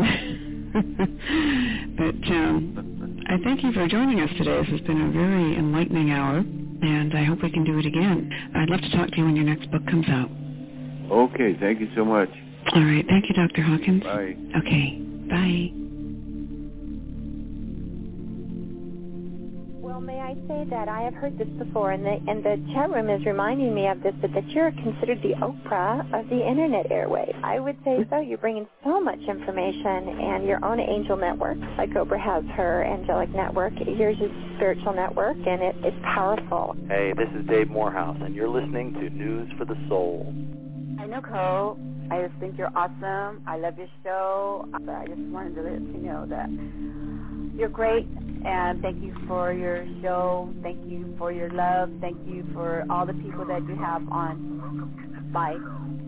But I thank you for joining us today. This has been a very enlightening hour, and I hope we can do it again. I'd love to talk to you when your next book comes out. Okay, thank you so much. All right, thank you, Dr. Hawkins. Bye. Okay, bye. Well, may I say that I have heard this before, and the chat room is reminding me of this, but that you're considered the Oprah of the Internet airwaves. I would say so. You're bringing so much information, and your own angel network, like Oprah has her angelic network. Yours is spiritual network, and it's powerful. Hey, this is Dave Morehouse, and you're listening to News for the Soul. Hi, Nicole. I just think you're awesome. I love your show. I just wanted to let you know that you're great. And thank you for your show. Thank you for your love. Thank you for all the people that you have on life.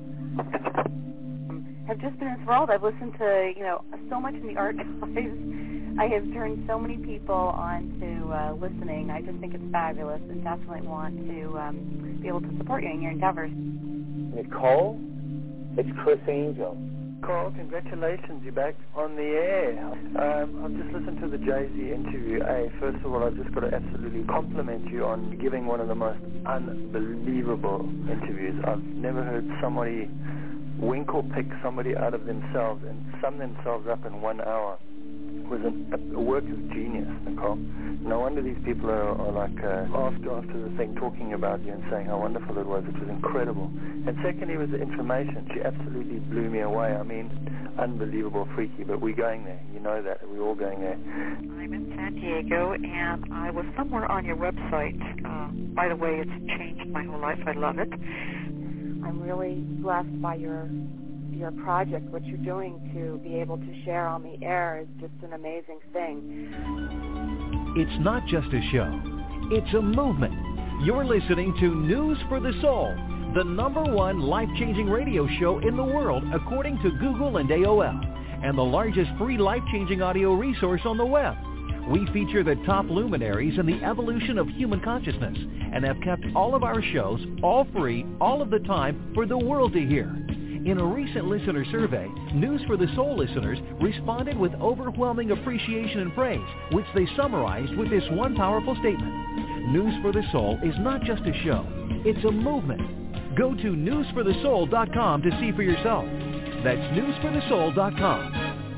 I've just been enthralled. I've listened to, so much in the archives. I have turned so many people on to listening. I just think it's fabulous, and definitely want to be able to support you in your endeavors. Nicole, it's Chris Angel. Nicole, congratulations, you're back on the air. I've just listened to the Jay-Z interview. First of all, I've just got to absolutely compliment you on giving one of the most unbelievable interviews. I've never heard somebody wink or pick somebody out of themselves and sum themselves up in 1 hour. It was a work of genius, Nicole. No wonder these people are like after the thing talking about you and saying how wonderful it was. It was incredible. And secondly was the information. She absolutely blew me away. I mean, unbelievable, freaky. But we're going there. You know that. We're all going there. I'm in San Diego, and I was somewhere on your website. By the way, it's changed my whole life. I love it. I'm really blessed by your project. What you're doing to be able to share on the air is just an amazing thing. It's not just a show. It's a movement. You're listening to News for the Soul, the #1 life-changing radio show in the world according to Google and AOL, and the largest free life-changing audio resource on the web. We feature the top luminaries in the evolution of human consciousness and have kept all of our shows all free, all of the time, for the world to hear. In a recent listener survey, News for the Soul listeners responded with overwhelming appreciation and praise, which they summarized with this one powerful statement: News for the Soul is not just a show, it's a movement. Go to newsforthesoul.com to see for yourself. That's newsforthesoul.com.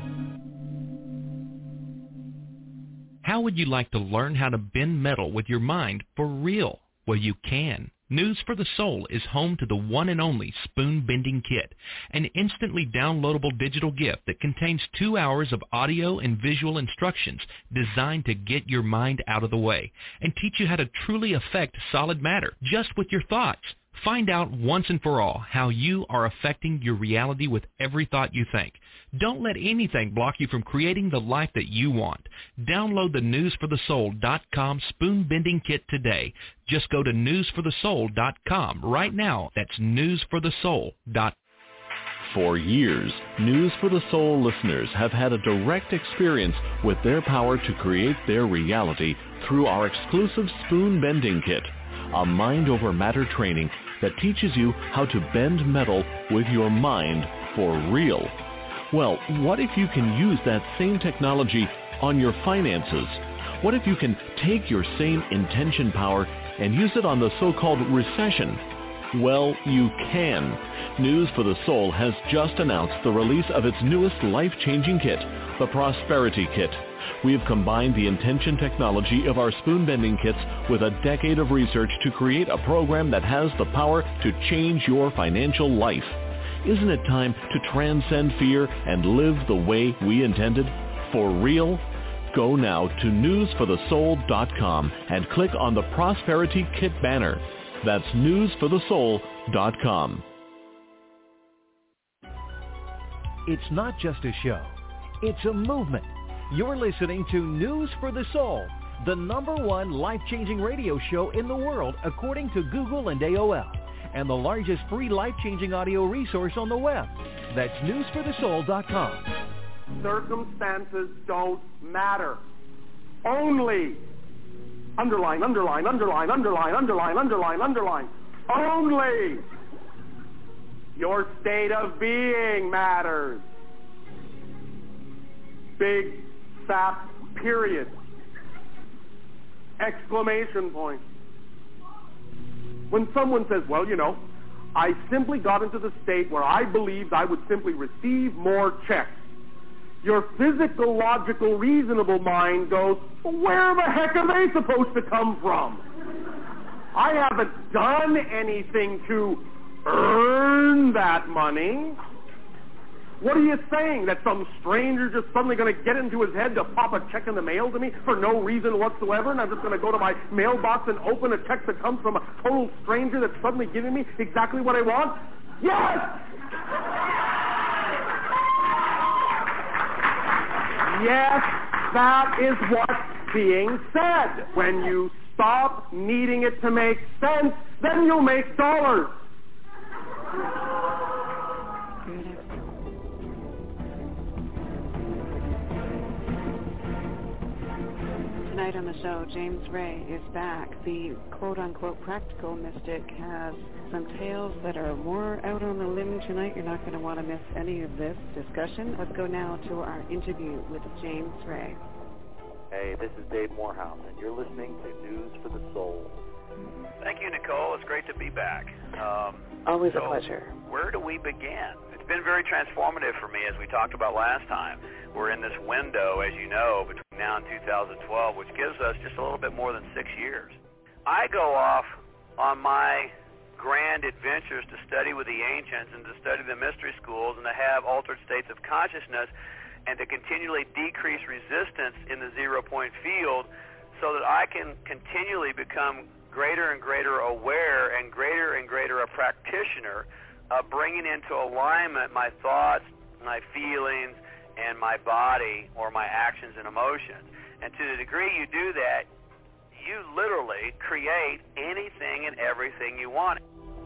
How would you like to learn how to bend metal with your mind for real? Well, you can. News for the Soul is home to the one and only Spoon Bending Kit, an instantly downloadable digital gift that contains 2 hours of audio and visual instructions designed to get your mind out of the way and teach you how to truly affect solid matter just with your thoughts. Find out once and for all how you are affecting your reality with every thought you think. Don't let anything block you from creating the life that you want. Download the newsforthesoul.com Spoon Bending Kit today. Just go to newsforthesoul.com right now. That's newsforthesoul.com. For years, News for the Soul listeners have had a direct experience with their power to create their reality through our exclusive Spoon Bending Kit, a mind-over-matter training that teaches you how to bend metal with your mind for real. Well, what if you can use that same technology on your finances? What if you can take your same intention power and use it on the so-called recession? Well, you can. News for the Soul has just announced the release of its newest life-changing kit, the Prosperity Kit. We have combined the intention technology of our spoon-bending kits with a decade of research to create a program that has the power to change your financial life. Isn't it time to transcend fear and live the way we intended? For real? Go now to newsforthesoul.com and click on the Prosperity Kit banner. That's newsforthesoul.com. It's not just a show. It's a movement. You're listening to News for the Soul, the #1 life-changing radio show in the world according to Google and AOL, and the largest free life-changing audio resource on the web. That's newsforthesoul.com. Circumstances don't matter. Only, underline, underline, underline, underline, underline, underline, underline, only your state of being matters. Big, fat, period. Exclamation point. When someone says, well, you know, I simply got into the state where I believed I would simply receive more checks, your physical, logical, reasonable mind goes, well, where the heck are they supposed to come from? I haven't done anything to earn that money. What are you saying? That some stranger just suddenly going to get into his head to pop a check in the mail to me for no reason whatsoever, and I'm just going to go to my mailbox and open a check that comes from a total stranger that's suddenly giving me exactly what I want? Yes! Yes, that is what's being said. When you stop needing it to make sense, then you'll make dollars. Tonight on the show, James Ray is back. The quote-unquote practical mystic has some tales that are more out on the limb tonight. You're not going to want to miss any of this discussion. Let's go now to our interview with James Ray. Hey, this is Dave Morehouse, and you're listening to News for the Soul. Thank you, Nicole. It's great to be back. Always a pleasure. Where do we begin? It's been very transformative for me, as we talked about last time. We're in this window, as you know, between now and 2012, which gives us just a little bit more than 6 years. I go off on my grand adventures to study with the ancients and to study the mystery schools and to have altered states of consciousness and to continually decrease resistance in the zero-point field so that I can continually become greater and greater aware and greater a practitioner of bringing into alignment my thoughts, my feelings, and my body or my actions and emotions. And to the degree you do that, you literally create anything and everything you want.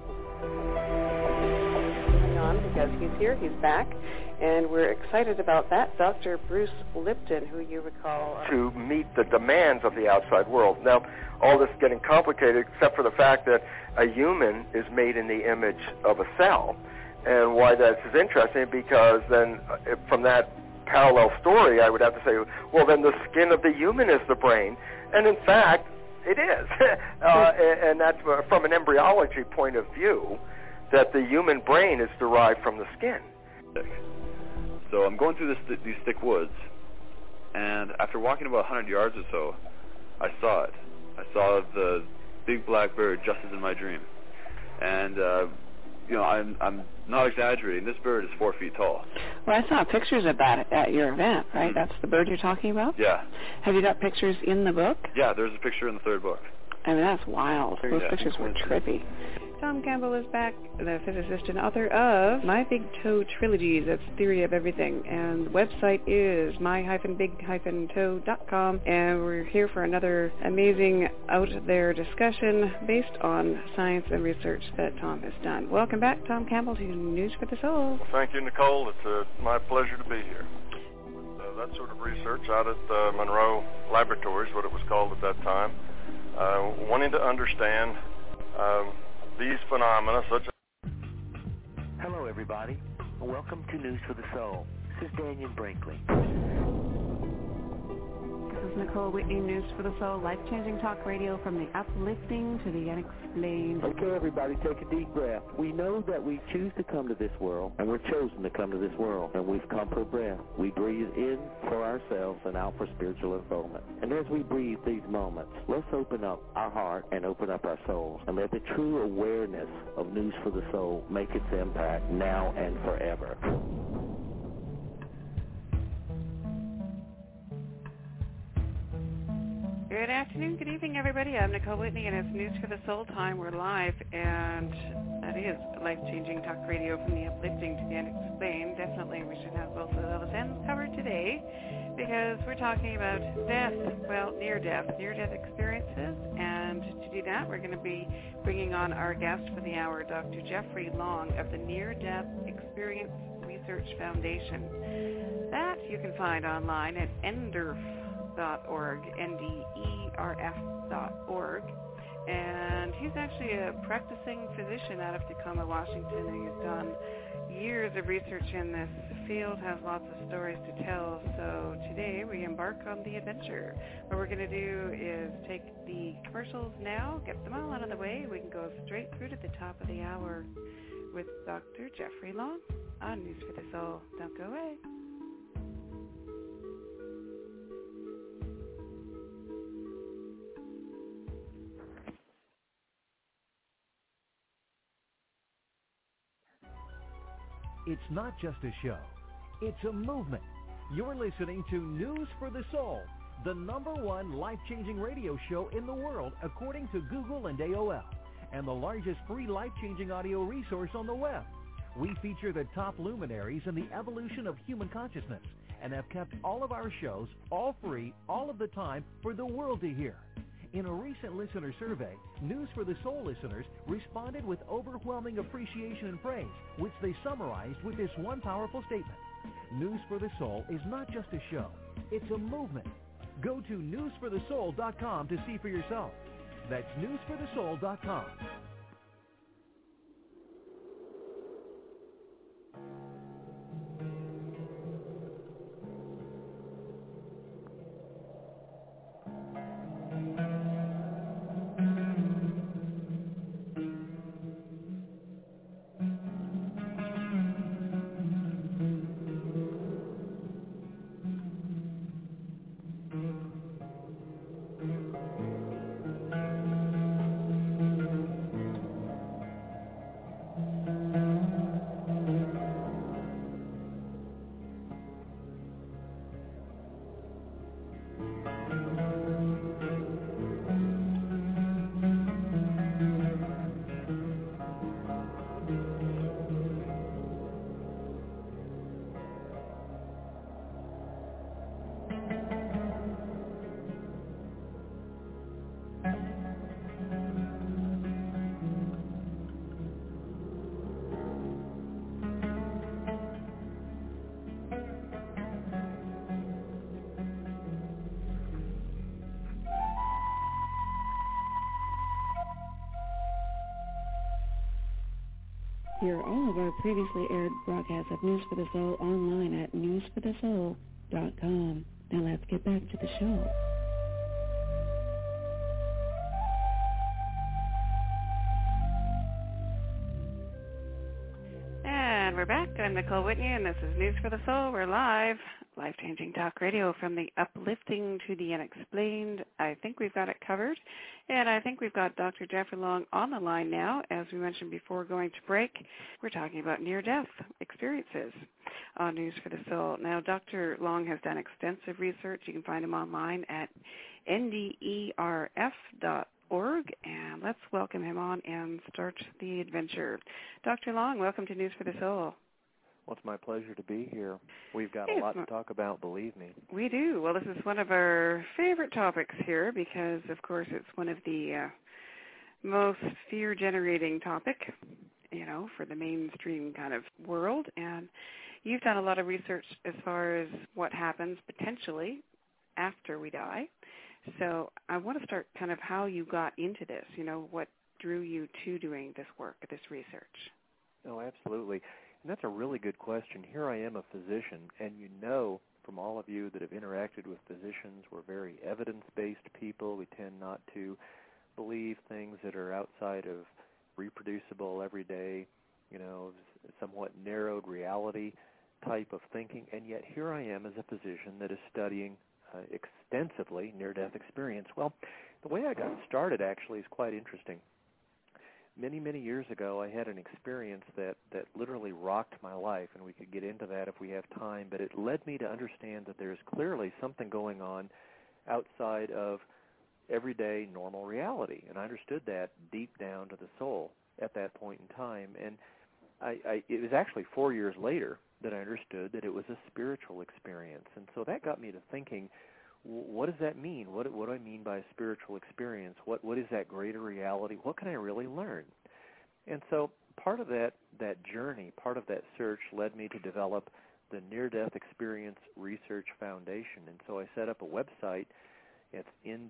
Because he's here, he's back, and we're excited about that. Dr. Bruce Lipton, who you recall... to meet the demands of the outside world. Now, all this is getting complicated except for the fact that a human is made in the image of a cell. And why that's interesting, because then from that parallel story, I would have to say, well, then the skin of the human is the brain. And in fact, it is. And that's from an embryology point of view, that the human brain is derived from the skin. So I'm going through these thick woods, and after walking about 100 yards or so, I saw it. I saw the big black bird just as in my dream. And, I'm not exaggerating. This bird is 4 feet tall. Well, I saw pictures of that at your event, right? Mm-hmm. That's the bird you're talking about? Yeah. Have you got pictures in the book? Yeah, there's a picture in the third book. I mean, that's wild. Those pictures were trippy. Tom Campbell is back, the physicist and author of My Big Toe Trilogies, that's Theory of Everything, and the website is my-big-toe.com, and we're here for another amazing out-there discussion based on science and research that Tom has done. Welcome back, Tom Campbell, to News for the Soul. Thank you, Nicole. It's my pleasure to be here. That sort of research out at Monroe Laboratories, what it was called at that time, wanting to understand these phenomena such as... Hello, everybody. Welcome to News for the Soul. This is Daniel Brinkley. This is Nicole Whitney, News for the Soul, life-changing talk radio from the uplifting to the unexplained. Okay, everybody, take a deep breath. We know that we choose to come to this world, and we're chosen to come to this world, and we've come for breath. We breathe in for ourselves and out for spiritual unfoldment. And as we breathe these moments, let's open up our heart and open up our souls, and let the true awareness of News for the Soul make its impact now and forever. Good afternoon, good evening, everybody. I'm Nicole Whitney, and it's News for the Soul time. We're live, and that is life-changing talk radio from the uplifting to the unexplained. Definitely we should have both of those ends covered today, because we're talking about death, well, near-death experiences. And to do that, we're going to be bringing on our guest for the hour, Dr. Jeffrey Long of the Near-Death Experience Research Foundation. That you can find online at NDERF.org, NDERF.org. And he's actually a practicing physician out of Tacoma, Washington, and he's done years of research in this field, has lots of stories to tell. So today we embark on the adventure. What we're going to do is take the commercials now, get them all out of the way. We can go straight through to the top of the hour with Dr. Jeffrey Long on News for the Soul. Don't go away. It's not just a show. It's a movement. You're listening to News for the Soul, the #1 life-changing radio show in the world according to Google and AOL, and the largest free life-changing audio resource on the web. We feature the top luminaries in the evolution of human consciousness and have kept all of our shows all free all of the time for the world to hear. In a recent listener survey, News for the Soul listeners responded with overwhelming appreciation and praise, which they summarized with this one powerful statement. News for the Soul is not just a show, it's a movement. Go to newsforthesoul.com to see for yourself. That's newsforthesoul.com. Hear all of our previously aired broadcasts of News for the Soul online at newsforthesoul.com. Now let's get back to the show. And we're back. I'm Nicole Whitney, and this is News for the Soul. We're live. Life-changing talk radio from the uplifting to the unexplained. I think we've got it covered. And I think we've got Dr. Jeffrey Long on the line now. As we mentioned before going to break, we're talking about near-death experiences on News for the Soul. Now, Dr. Long has done extensive research. You can find him online at NDERF.org. And let's welcome him on and start the adventure. Dr. Long, welcome to News for the Soul. Well, it's my pleasure to be here. We've got a lot to talk about, believe me. We do. Well, this is one of our favorite topics here because, of course, it's one of the most fear-generating topic, for the mainstream kind of world. And you've done a lot of research as far as what happens potentially after we die. So I want to start kind of how you got into this, what drew you to doing this work, this research. Oh, absolutely. And that's a really good question. Here I am, a physician, and from all of you that have interacted with physicians. We're very evidence-based people. We tend not to believe things that are outside of reproducible, everyday, somewhat narrowed reality type of thinking. And yet here I am as a physician that is studying extensively near-death experience. Well, the way I got started actually is quite interesting. Many, many years ago, I had an experience that literally rocked my life, and we could get into that if we have time, but it led me to understand that there's clearly something going on outside of everyday normal reality, and I understood that deep down to the soul at that point in time. And it was actually 4 years later that I understood that it was a spiritual experience, and so that got me to thinking, what does that mean? What do I mean by a spiritual experience? What is that greater reality? What can I really learn? And so part of that journey, part of that search led me to develop the Near-Death Experience Research Foundation. And so I set up a website. It's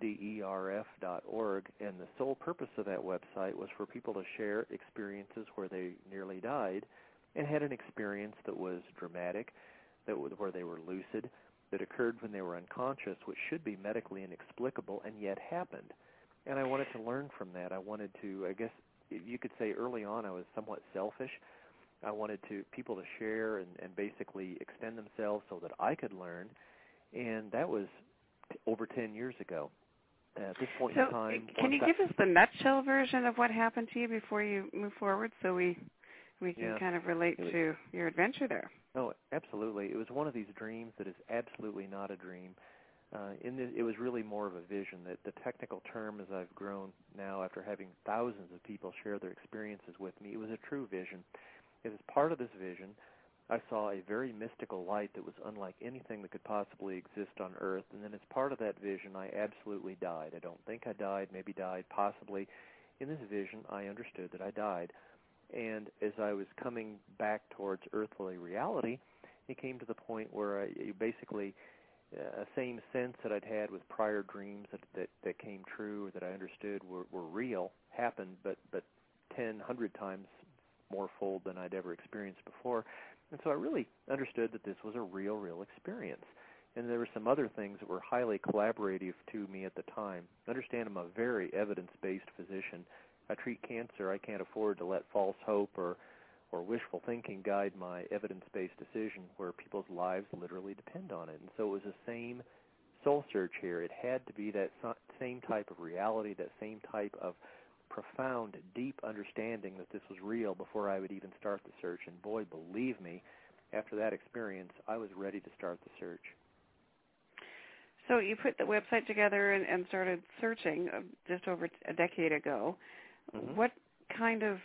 nderf.org, and the sole purpose of that website was for people to share experiences where they nearly died and had an experience that was dramatic, where they were lucid, that occurred when they were unconscious, which should be medically inexplicable, and yet happened. And I wanted to learn from that. I wanted to, I guess you could say early on I was somewhat selfish. I wanted people to share and basically extend themselves so that I could learn, and that was over 10 years ago. At this point in time... Can you give us the nutshell version of what happened to you before you move forward so we can kind of relate to your adventure there? Oh, absolutely. It was one of these dreams that is absolutely not a dream. It was really more of a vision. That the technical term, as I've grown now after having thousands of people share their experiences with me, it was a true vision. As part of this vision, I saw a very mystical light that was unlike anything that could possibly exist on Earth. And then as part of that vision, I absolutely died. I don't think I died, maybe died, possibly. In this vision, I understood that I died. And as I was coming back towards earthly reality, it came to the point where basically a same sense that I'd had with prior dreams that came true or that I understood were real happened, but 10, 100 times more fold than I'd ever experienced before. And so I really understood that this was a real experience. And there were some other things that were highly collaborative to me at the time. Understand, I'm a very evidence-based physician. I treat cancer. I can't afford to let false hope or wishful thinking guide my evidence-based decision where people's lives literally depend on it. And so it was the same soul search here. It had to be that same type of reality, that same type of profound, deep understanding that this was real before I would even start the search. And boy, believe me, after that experience, I was ready to start the search. So you put the website together and started searching just over a decade ago. Mm-hmm. What kind of,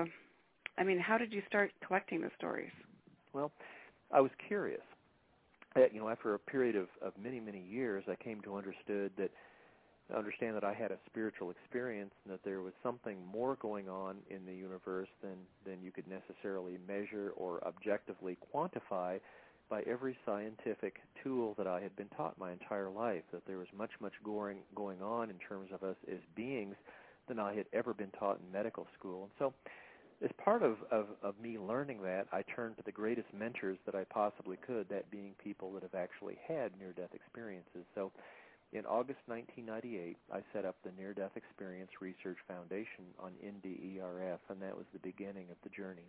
how did you start collecting the stories? Well, I was curious. After a period of many, many years, I came to understand that I had a spiritual experience and that there was something more going on in the universe than you could necessarily measure or objectively quantify by every scientific tool that I had been taught my entire life, that there was much going on in terms of us as beings than I had ever been taught in medical school. And so as part of me learning that, I turned to the greatest mentors that I possibly could, that being people that have actually had near-death experiences. So in August 1998, I set up the Near-Death Experience Research Foundation on NDERF, and that was the beginning of the journey.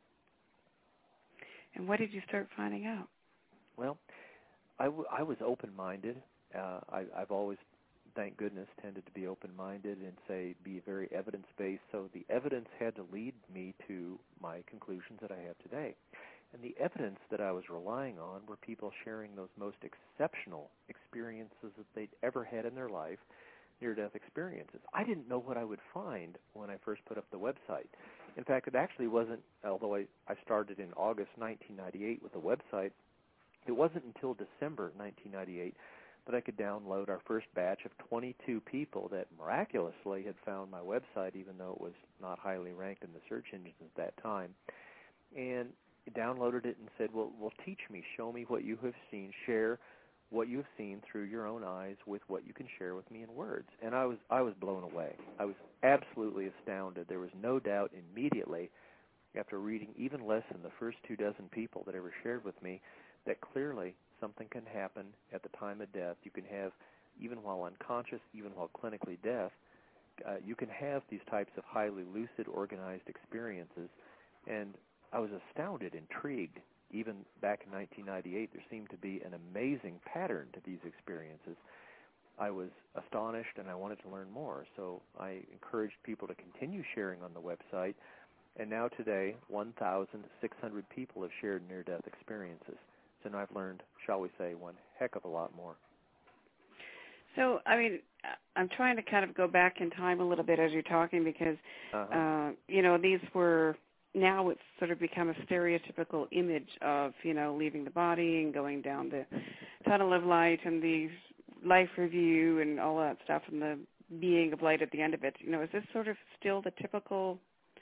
And what did you start finding out? Well, I was open-minded. I've always, thank goodness, tended to be open-minded and be very evidence-based. So the evidence had to lead me to my conclusions that I have today. And the evidence that I was relying on were people sharing those most exceptional experiences that they'd ever had in their life, near-death experiences. I didn't know what I would find when I first put up the website. In fact, it actually wasn't, although I started in August 1998 with the website, it wasn't until December 1998 that I could download our first batch of 22 people that miraculously had found my website, even though it was not highly ranked in the search engines at that time. And downloaded it and said, well, teach me, show me what you have seen, share what you have seen through your own eyes with what you can share with me in words. And I was blown away. I was absolutely astounded. There was no doubt immediately, after reading even less than the first 24 people that ever shared with me, that clearly something can happen at the time of death. You can have, even while unconscious, even while clinically deaf, you can have these types of highly lucid, organized experiences. And I was astounded, intrigued. Even back in 1998, there seemed to be an amazing pattern to these experiences. I was astonished, and I wanted to learn more. So I encouraged people to continue sharing on the website. And now today, 1,600 people have shared near-death experiences. So now I've learned, shall we say, one heck of a lot more. So, I mean, I'm trying to kind of go back in time a little bit as you're talking because, these were, now it's sort of become a stereotypical image of, leaving the body and going down the tunnel of light and the life review and all that stuff and the being of light at the end of it. Is this sort of still the typical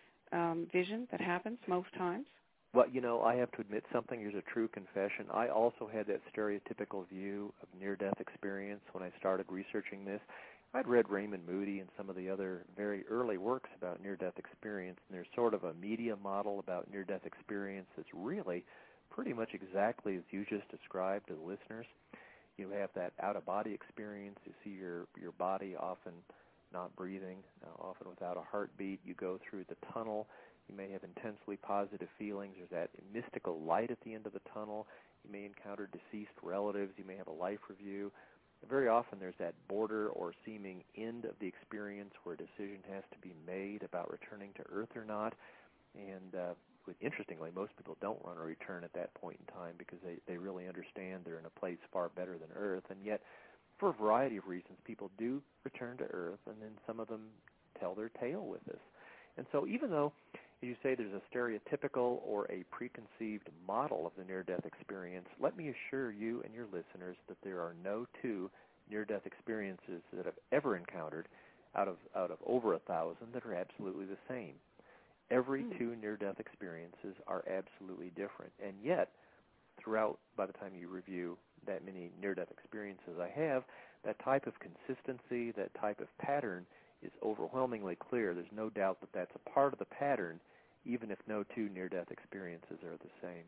vision that happens most times? Well, I have to admit something. Here's a true confession. I also had that stereotypical view of near-death experience when I started researching this. I'd read Raymond Moody and some of the other very early works about near-death experience, and there's sort of a media model about near-death experience that's really pretty much exactly as you just described to the listeners. You have that out-of-body experience. You see your body often not breathing, often without a heartbeat. You go through the tunnel. You may have intensely positive feelings. There's that mystical light at the end of the tunnel. You may encounter deceased relatives. You may have a life review. Very often there's that border or seeming end of the experience where a decision has to be made about returning to Earth or not. And interestingly, most people don't want to return at that point in time because they really understand they're in a place far better than Earth. And yet, for a variety of reasons, people do return to Earth, and then some of them tell their tale with us. And so even though, as you say, there's a stereotypical or a preconceived model of the near-death experience, let me assure you and your listeners that there are no two near-death experiences that I've ever encountered out of over 1,000 that are absolutely the same. Every two near-death experiences are absolutely different. And yet, throughout, by the time you review that many near-death experiences I have, that type of consistency, that type of pattern is overwhelmingly clear. There's no doubt that that's a part of the pattern, even if no two near-death experiences are the same.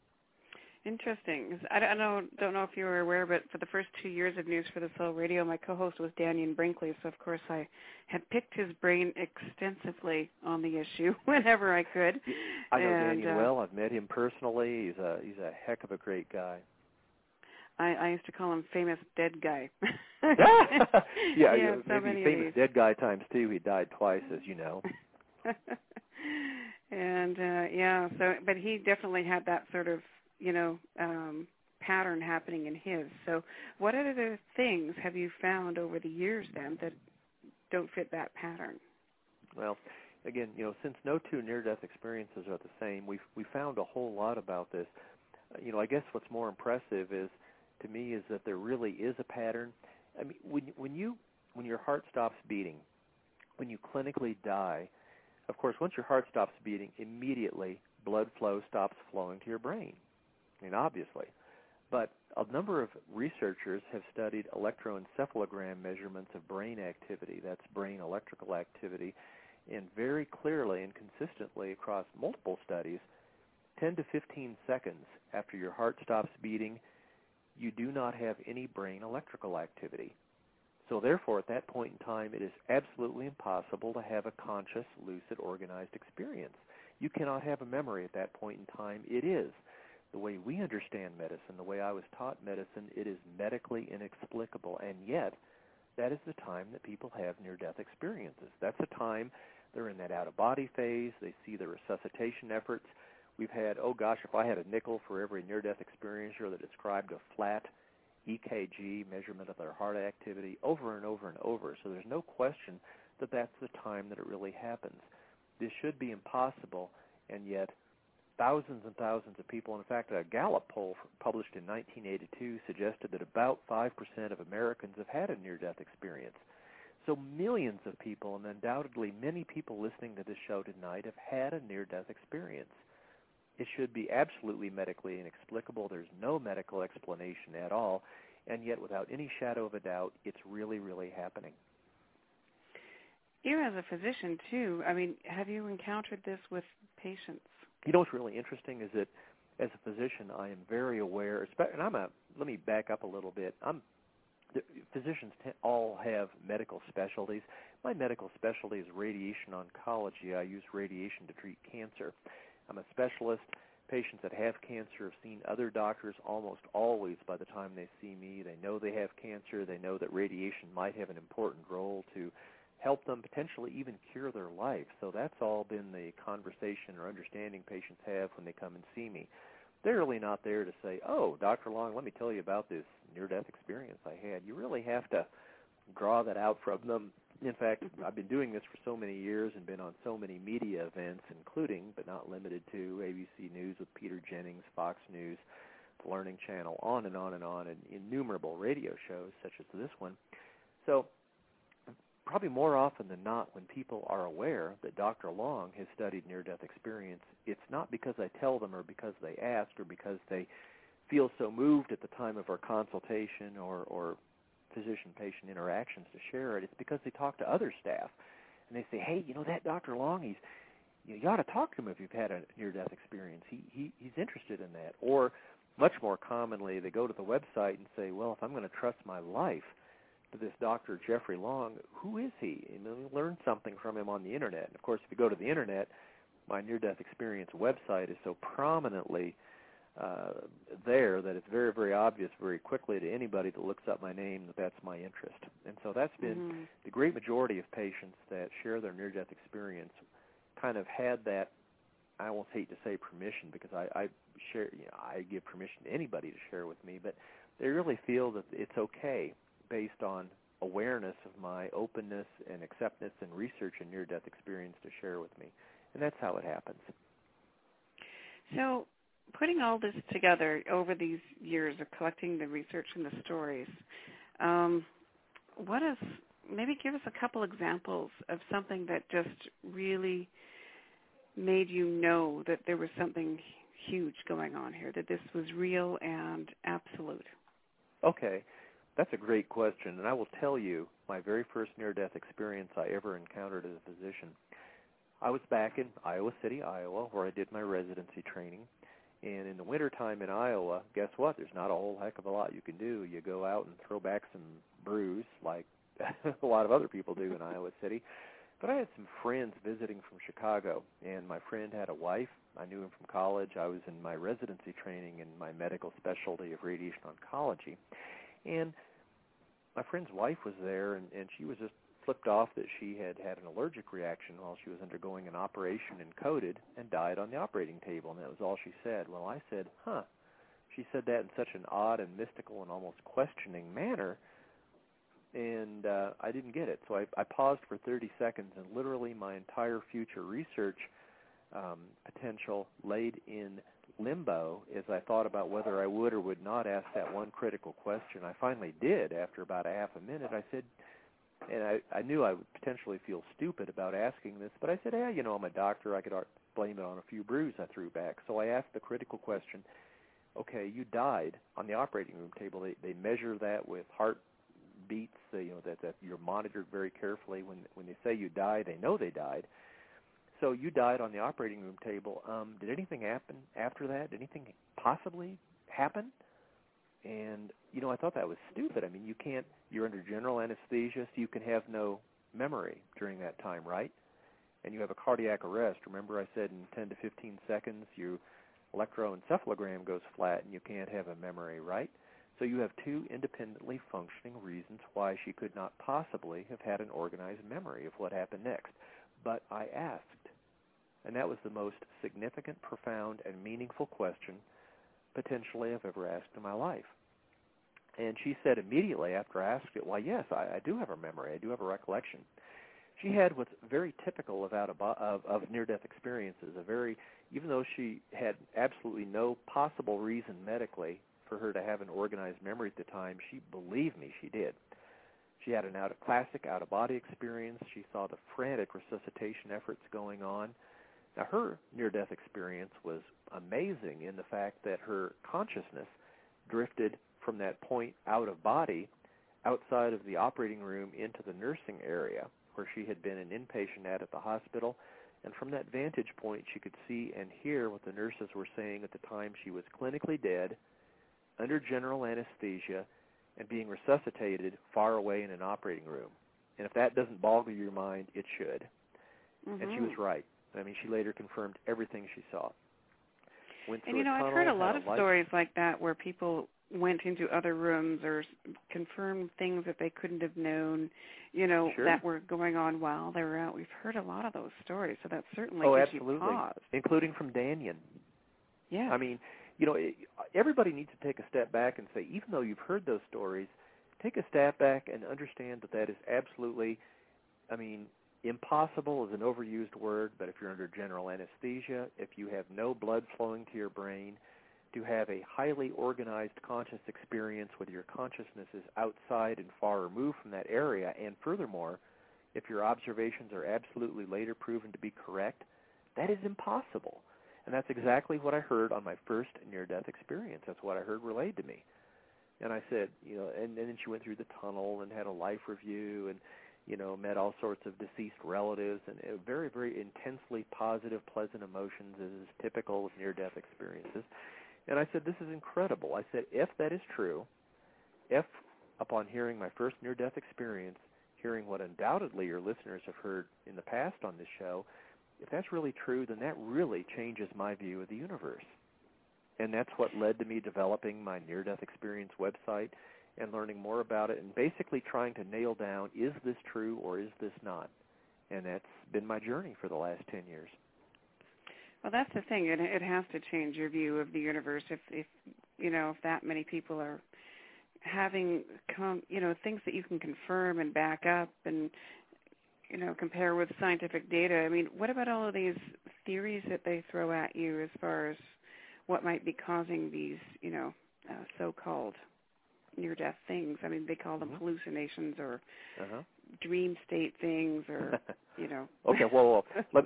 Interesting. I don't know if you were aware, but for the first 2 years of News for the Soul Radio, my co-host was Dannion Brinkley, so of course I had picked his brain extensively on the issue whenever I could. I know Dannion well. I've met him personally. He's a heck of a great guy. I used to call him famous dead guy. yeah, so maybe famous dead guy times two. He died twice, as you know. And but he definitely had that sort of pattern happening in his. So what other things have you found over the years then that don't fit that pattern? Well, again, since no two near-death experiences are the same, we found a whole lot about this. I guess what's more impressive to me is that there really is a pattern. I mean, when your heart stops beating, when you clinically die, of course, once your heart stops beating, immediately blood flow stops flowing to your brain. I mean, obviously. But a number of researchers have studied electroencephalogram measurements of brain activity, that's brain electrical activity, and very clearly and consistently across multiple studies, 10 to 15 seconds after your heart stops beating, you do not have any brain electrical activity. So therefore, at that point in time, it is absolutely impossible to have a conscious, lucid, organized experience. You cannot have a memory at that point in time. It is. The way we understand medicine, the way I was taught medicine, it is medically inexplicable, and yet that is the time that people have near-death experiences. That's the time they're in that out-of-body phase. They see the resuscitation efforts. We've had, if I had a nickel for every near-death experiencer that described a flat EKG measurement of their heart activity over and over and over. So there's no question that that's the time that it really happens. This should be impossible, and yet thousands and thousands of people, in fact, a Gallup poll published in 1982 suggested that about 5% of Americans have had a near-death experience. So millions of people, and undoubtedly many people listening to this show tonight, have had a near-death experience. It should be absolutely medically inexplicable. There's no medical explanation at all, and yet without any shadow of a doubt, it's really, really happening. You as a physician, too, I mean, have you encountered this with patients? You know what's really interesting is that as a physician, I am very aware, and let me back up a little bit. Physicians all have medical specialties. My medical specialty is radiation oncology. I use radiation to treat cancer. I'm a specialist. Patients that have cancer have seen other doctors almost always by the time they see me. They know they have cancer. They know that radiation might have an important role to help them potentially even cure their life. So that's all been the conversation or understanding patients have when they come and see me. They're really not there to say, oh, Dr. Long, let me tell you about this near-death experience I had. You really have to draw that out from them. In fact, I've been doing this for so many years and been on so many media events, including but not limited to ABC News with Peter Jennings, Fox News, the Learning Channel, on and on and on, and innumerable radio shows such as this one. So probably more often than not, when people are aware that Dr. Long has studied near-death experience, it's not because I tell them or because they ask or because they feel so moved at the time of our consultation or physician-patient interactions to share it. It's because they talk to other staff, and they say, hey, you know, that Dr. Long, you ought to talk to him if you've had a near-death experience. He's interested in that. Or much more commonly, they go to the website and say, well, if I'm going to trust my life to this Dr. Jeffrey Long, who is he? And we learn something from him on the Internet. And, of course, if you go to the Internet, my near-death experience website is so prominently there that it's very, very obvious very quickly to anybody that looks up my name that that's my interest. And so that's been the great majority of patients that share their near-death experience kind of had that, I almost hate to say permission because I give permission to anybody to share with me, but they really feel that it's okay based on awareness of my openness and acceptance and research and near-death experience to share with me. And that's how it happens. So putting all this together over these years of collecting the research and the stories, maybe give us a couple examples of something that just really made you know that there was something huge going on here, that this was real and absolute. Okay. That's a great question, and I will tell you my very first near-death experience I ever encountered as a physician. I was back in Iowa City, Iowa, where I did my residency training. And in the wintertime in Iowa, guess what? There's not a whole heck of a lot you can do. You go out and throw back some brews like a lot of other people do in Iowa City. But I had some friends visiting from Chicago, and my friend had a wife. I knew him from college. I was in my residency training in my medical specialty of radiation oncology. And my friend's wife was there, and she was just flipped off that she had had an allergic reaction while she was undergoing an operation and coded and died on the operating table, and that was all she said. Well, I said, huh. She said that in such an odd and mystical and almost questioning manner, and I didn't get it. So I paused for 30 seconds, and literally my entire future research potential laid in limbo as I thought about whether I would or would not ask that one critical question. I finally did after about a half a minute. I said, and I knew I would potentially feel stupid about asking this, but I said, hey, you know, I'm a doctor. I could blame it on a few brews I threw back. So I asked the critical question, okay, you died on the operating room table. They measure that with heart beats, that you're monitored very carefully. When they say you die, they know they died. So you died on the operating room table. Did anything happen after that? Did anything possibly happen? And, I thought that was stupid. I mean, you're under general anesthesia, so you can have no memory during that time, right? And you have a cardiac arrest. Remember I said in 10 to 15 seconds your electroencephalogram goes flat and you can't have a memory, right? So you have two independently functioning reasons why she could not possibly have had an organized memory of what happened next. But I asked, and that was the most significant, profound, and meaningful question potentially I've ever asked in my life. And she said immediately after I asked it, why, yes, I do have a memory. I do have a recollection. She had what's very typical of near-death experiences, even though she had absolutely no possible reason medically for her to have an organized memory at the time, she believed me she did. She had a classic out-of-body experience. She saw the frantic resuscitation efforts going on. Now, her near-death experience was amazing in the fact that her consciousness drifted from that point out of body outside of the operating room into the nursing area where she had been an inpatient at the hospital, And from that vantage point, she could see and hear what the nurses were saying at the time she was clinically dead, under general anesthesia, and being resuscitated far away in an operating room. And if that doesn't boggle your mind, it should. Mm-hmm. And she was right. I mean, she later confirmed everything she saw. And, I've heard a lot of stories like that where people went into other rooms or confirmed things that they couldn't have known, Sure. that were going on while they were out. We've heard a lot of those stories, so that certainly gives absolutely. you pause. Including from Danyan. Yeah. I mean, everybody needs to take a step back and say, even though you've heard those stories, take a step back and understand that is absolutely, impossible is an overused word, but if you're under general anesthesia, if you have no blood flowing to your brain, to have a highly organized conscious experience where your consciousness is outside and far removed from that area, and furthermore, if your observations are absolutely later proven to be correct, that is impossible. And that's exactly what I heard on my first near-death experience. That's what I heard relayed to me. And I said, and then she went through the tunnel and had a life review and, met all sorts of deceased relatives and very, very intensely positive, pleasant emotions as is typical of near-death experiences. And I said, this is incredible. I said, if that is true, if upon hearing my first near-death experience, hearing what undoubtedly your listeners have heard in the past on this show, if that's really true, then that really changes my view of the universe. And that's what led to me developing my near-death experience website and learning more about it and basically trying to nail down, is this true or is this not? And that's been my journey for the last 10 years. Well, that's the thing. It has to change your view of the universe if that many people are having things that you can confirm and back up and compare with scientific data. I mean, what about all of these theories that they throw at you as far as what might be causing these so-called near-death things? I mean, they call them hallucinations or dream state things, or Okay, well,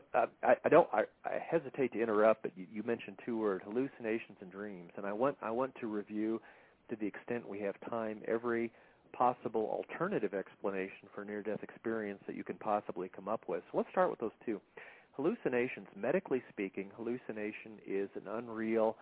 I hesitate to interrupt, but you mentioned two words: hallucinations and dreams, and I want to review, to the extent we have time, every possible alternative explanation for near-death experience that you can possibly come up with. So let's start with those two. Hallucinations, medically speaking, hallucination is an unreal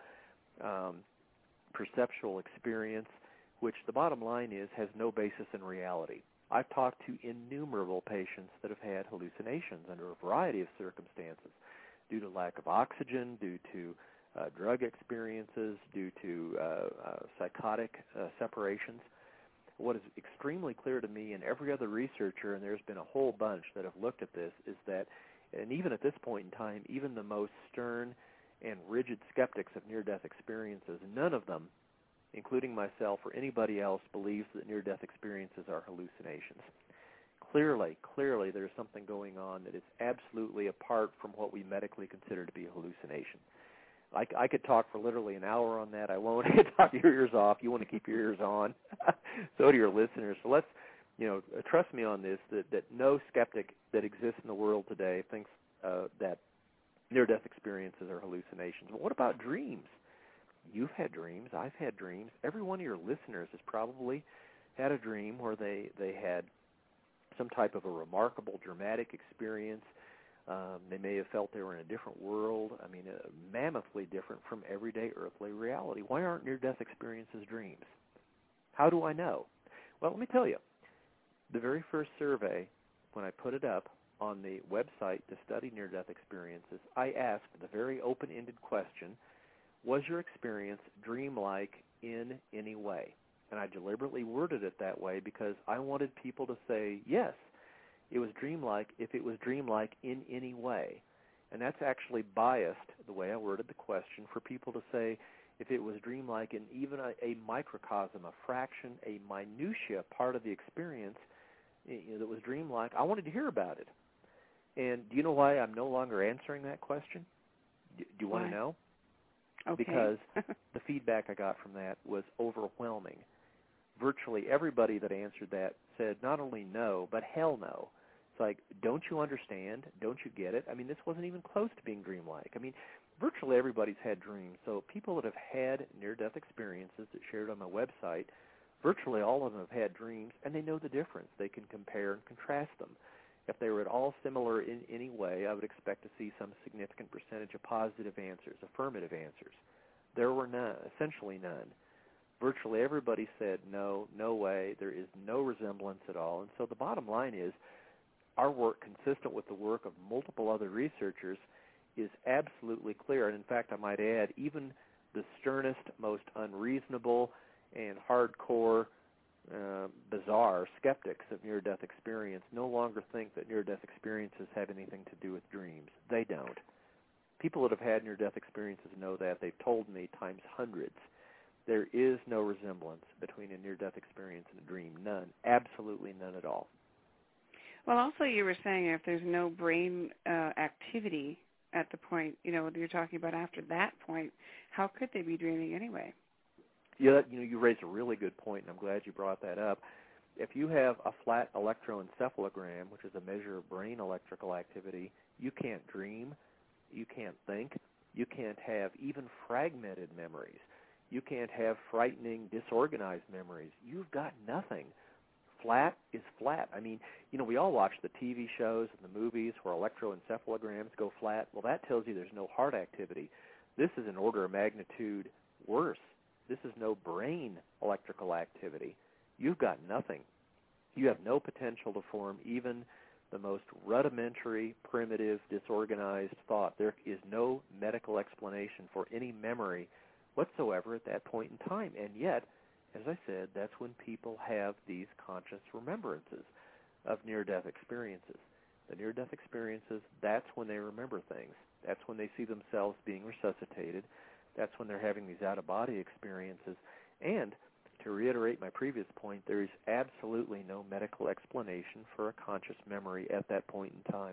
perceptual experience, which the bottom line is has no basis in reality. I've talked to innumerable patients that have had hallucinations under a variety of circumstances, due to lack of oxygen, due to drug experiences, due to psychotic separations. What is extremely clear to me and every other researcher, and there's been a whole bunch that have looked at this, is that, and even at this point in time, even the most stern and rigid skeptics of near-death experiences, none of them, including myself or anybody else, believes that near-death experiences are hallucinations. Clearly, there's something going on that is absolutely apart from what we medically consider to be a hallucination. I could talk for literally an hour on that. I won't. I could talk your ears off. You want to keep your ears on. So do your listeners. So let's, trust me on this, that no skeptic that exists in the world today thinks that near-death experiences are hallucinations. But what about dreams? You've had dreams. I've had dreams. Every one of your listeners has probably had a dream where they had some type of a remarkable, dramatic experience. They may have felt they were in a different world. I mean, mammothly different from everyday earthly reality. Why aren't near-death experiences dreams? How do I know? Well, let me tell you. The very first survey, when I put it up on the website to study near-death experiences, I asked the very open-ended question, was your experience dreamlike in any way? And I deliberately worded it that way because I wanted people to say, yes, it was dreamlike if it was dreamlike in any way. And that's actually biased, the way I worded the question, for people to say if it was dreamlike in even a microcosm, a fraction, a minutia part of the experience that was dreamlike. I wanted to hear about it. And do you know why I'm no longer answering that question? Do you want to know? Okay. Because the feedback I got from that was overwhelming. Virtually everybody that answered that said not only no, but hell no. It's like, don't you understand? Don't you get it? I mean, this wasn't even close to being dreamlike. I mean, virtually everybody's had dreams. So people that have had near-death experiences that shared on my website, virtually all of them have had dreams, and they know the difference. They can compare and contrast them. If they were at all similar in any way, I would expect to see some significant percentage of positive answers, affirmative answers. There were none, essentially none. Virtually everybody said no, no way, there is no resemblance at all. And so the bottom line is our work, consistent with the work of multiple other researchers, is absolutely clear. And in fact, I might add, even the sternest, most unreasonable and hardcore, bizarre skeptics of near-death experience no longer think that near-death experiences have anything to do with dreams. They don't. People that have had near-death experiences know that. They've told me times hundreds. There is no resemblance between a near-death experience and a dream. None. Absolutely none at all. Well, also you were saying if there's no brain activity at the point, you're talking about after that point, how could they be dreaming anyway? Yeah, you raised a really good point, and I'm glad you brought that up. If you have a flat electroencephalogram, which is a measure of brain electrical activity, you can't dream, you can't think, you can't have even fragmented memories. You can't have frightening, disorganized memories. You've got nothing. Flat is flat. I mean, we all watch the TV shows and the movies where electroencephalograms go flat. Well, that tells you there's no heart activity. This is an order of magnitude worse. This is no brain electrical activity. You've got nothing. You have no potential to form even the most rudimentary, primitive, disorganized thought. There is no medical explanation for any memory whatsoever at that point in time. And yet, as I said, that's when people have these conscious remembrances of near-death experiences. The near-death experiences, that's when they remember things. That's when they see themselves being resuscitated. That's when they're having these out-of-body experiences. And to reiterate my previous point, there is absolutely no medical explanation for a conscious memory at that point in time.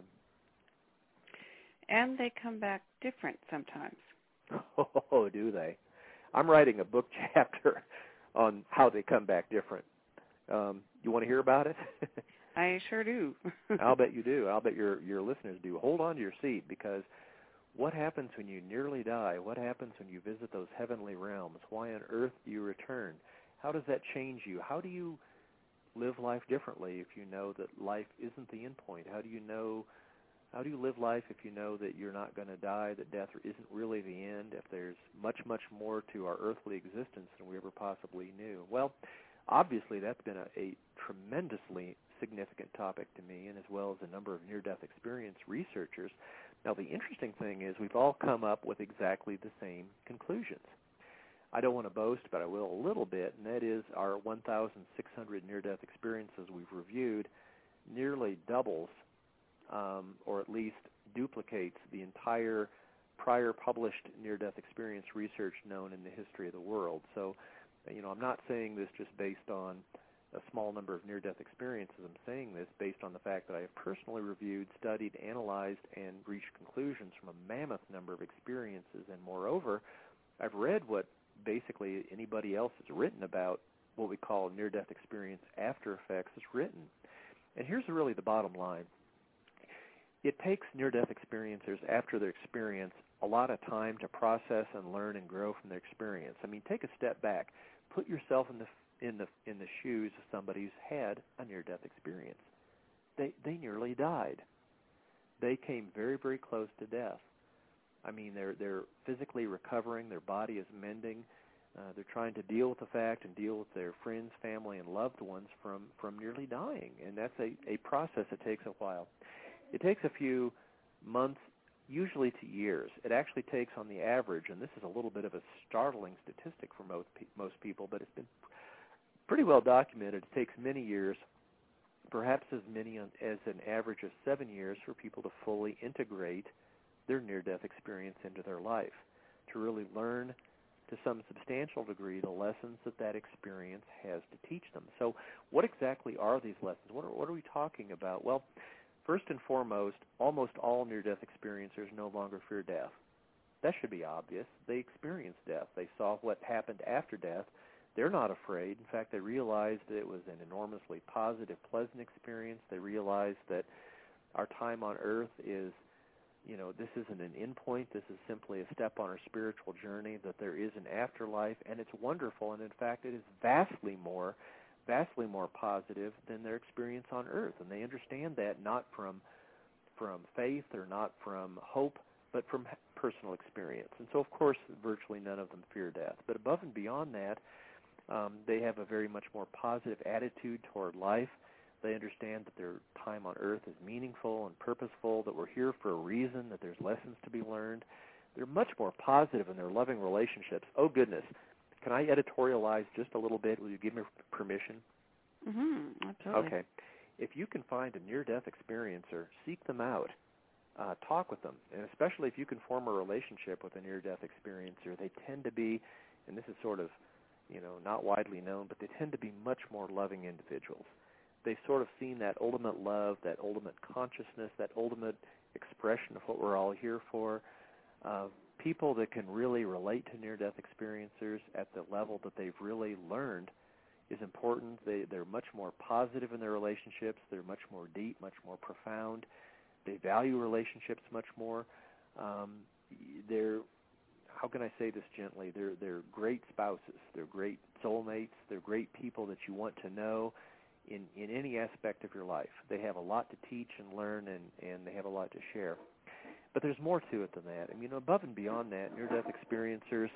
And they come back different sometimes. Oh, do they? I'm writing a book chapter on how they come back different. You want to hear about it? I sure do. I'll bet you do. I'll bet your listeners do. Hold on to your seat, because what happens when you nearly die? What happens when you visit those heavenly realms? Why on earth do you return? How does that change you? How do you live life differently if you know that life isn't the end point? How do you live life if you know that you're not going to die, that death isn't really the end, if there's much, much more to our earthly existence than we ever possibly knew? Well, obviously that's been a tremendously significant topic to me, and as well as a number of near-death experience researchers. Now, the interesting thing is we've all come up with exactly the same conclusions. I don't want to boast, but I will a little bit, and that is our 1,600 near-death experiences we've reviewed nearly doubles, or at least duplicates, the entire prior published near-death experience research known in the history of the world. So, I'm not saying this just based on a small number of near-death experiences. I'm saying this based on the fact that I have personally reviewed, studied, analyzed, and reached conclusions from a mammoth number of experiences. And moreover, I've read what basically anybody else has written about what we call near-death experience after effects is written. And here's really the bottom line. It takes near-death experiencers, after their experience, a lot of time to process and learn and grow from their experience. I mean, take a step back. Put yourself in the shoes of somebody who's had a near-death experience. They nearly died. They came very, very close to death. I mean, they're physically recovering. Their body is mending. They're trying to deal with the fact and deal with their friends, family, and loved ones from nearly dying. And that's a process that takes a while. It takes a few months, usually to years. It actually takes, on the average, and this is a little bit of a startling statistic for most people, but it's been pretty well documented. It takes many years, perhaps as many as an average of 7 years, for people to fully integrate their near-death experience into their life, to really learn to some substantial degree the lessons that experience has to teach them. So what exactly are these lessons? What are we talking about? Well, first and foremost, almost all near-death experiencers no longer fear death. That should be obvious. They experienced death. They saw what happened after death. They're not afraid. In fact, they realized that it was an enormously positive, pleasant experience. They realized that our time on earth is, this isn't an end point. This is simply a step on our spiritual journey, that there is an afterlife, and it's wonderful. And in fact, it is vastly more vastly more positive than their experience on Earth, and they understand that not from faith or not from hope, but from personal experience. And so, of course, virtually none of them fear death. But above and beyond that, they have a very much more positive attitude toward life. They understand that their time on Earth is meaningful and purposeful, that we're here for a reason, that there's lessons to be learned. They're much more positive in their loving relationships. Oh, goodness. Can I editorialize just a little bit? Will you give me permission? Absolutely. Okay. If you can find a near-death experiencer, seek them out. Talk with them. And especially if you can form a relationship with a near-death experiencer, they tend to be, and this is sort of, not widely known, but they tend to be much more loving individuals. They've sort of seen that ultimate love, that ultimate consciousness, that ultimate expression of what we're all here for. People that can really relate to near-death experiencers at the level that they've really learned is important. They're much more positive in their relationships. They're much more deep, much more profound. They value relationships much more. They're, how can I say this gently? They're great spouses. They're great soulmates. They're great people that you want to know in any aspect of your life. They have a lot to teach and learn, and they have a lot to share. But there's more to it than that. I mean, above and beyond that, near-death experiencers,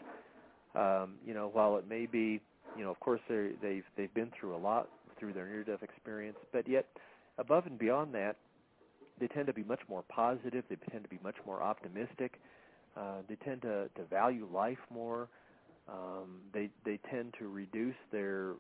while it may be, of course they've been through a lot through their near-death experience, but yet above and beyond that, they tend to be much more positive. They tend to be much more optimistic. They tend to value life more. They tend to reduce their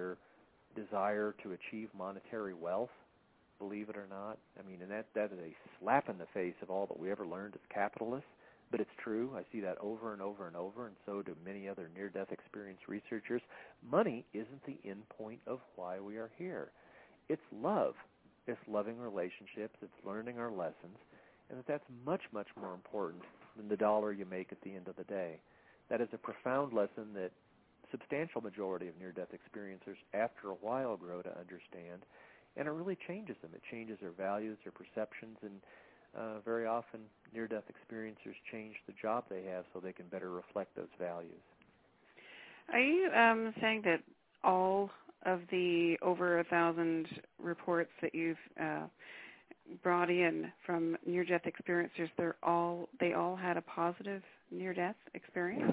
desire to achieve monetary wealth, believe it or not. I mean, and that is a slap in the face of all that we ever learned as capitalists. But it's true. I see that over and over and over, and so do many other near-death experience researchers. Money isn't the end point of why we are here. It's love. It's loving relationships. It's learning our lessons, and that's much, much more important than the dollar you make at the end of the day. That is a profound lesson that substantial majority of near-death experiencers after a while grow to understand, and it really changes them. It changes their values, their perceptions, and very often near-death experiencers change the job they have so they can better reflect those values. Are you saying that all of the over 1,000 reports that you've brought in from near-death experiencers, they all had a positive near-death experience?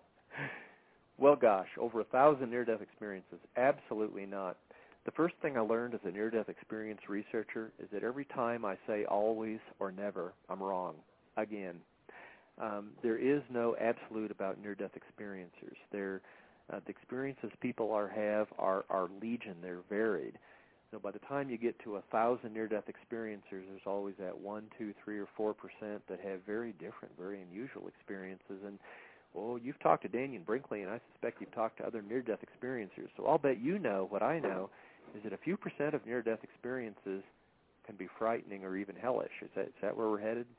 Well, gosh, over 1,000 near-death experiences? Absolutely not. The first thing I learned as a near-death experience researcher is that every time I say always or never, I'm wrong. Again, there is no absolute about near-death experiencers. The experiences people have are legion. They're varied. So by the time you get to 1,000 near-death experiencers, there's always that 1, 2, 3, or 4% that have very different, very unusual experiences. And you've talked to Dannion Brinkley, and I suspect you've talked to other near-death experiencers. So I'll bet you know what I know is that a few percent of near-death experiences can be frightening or even hellish. Is that where we're headed?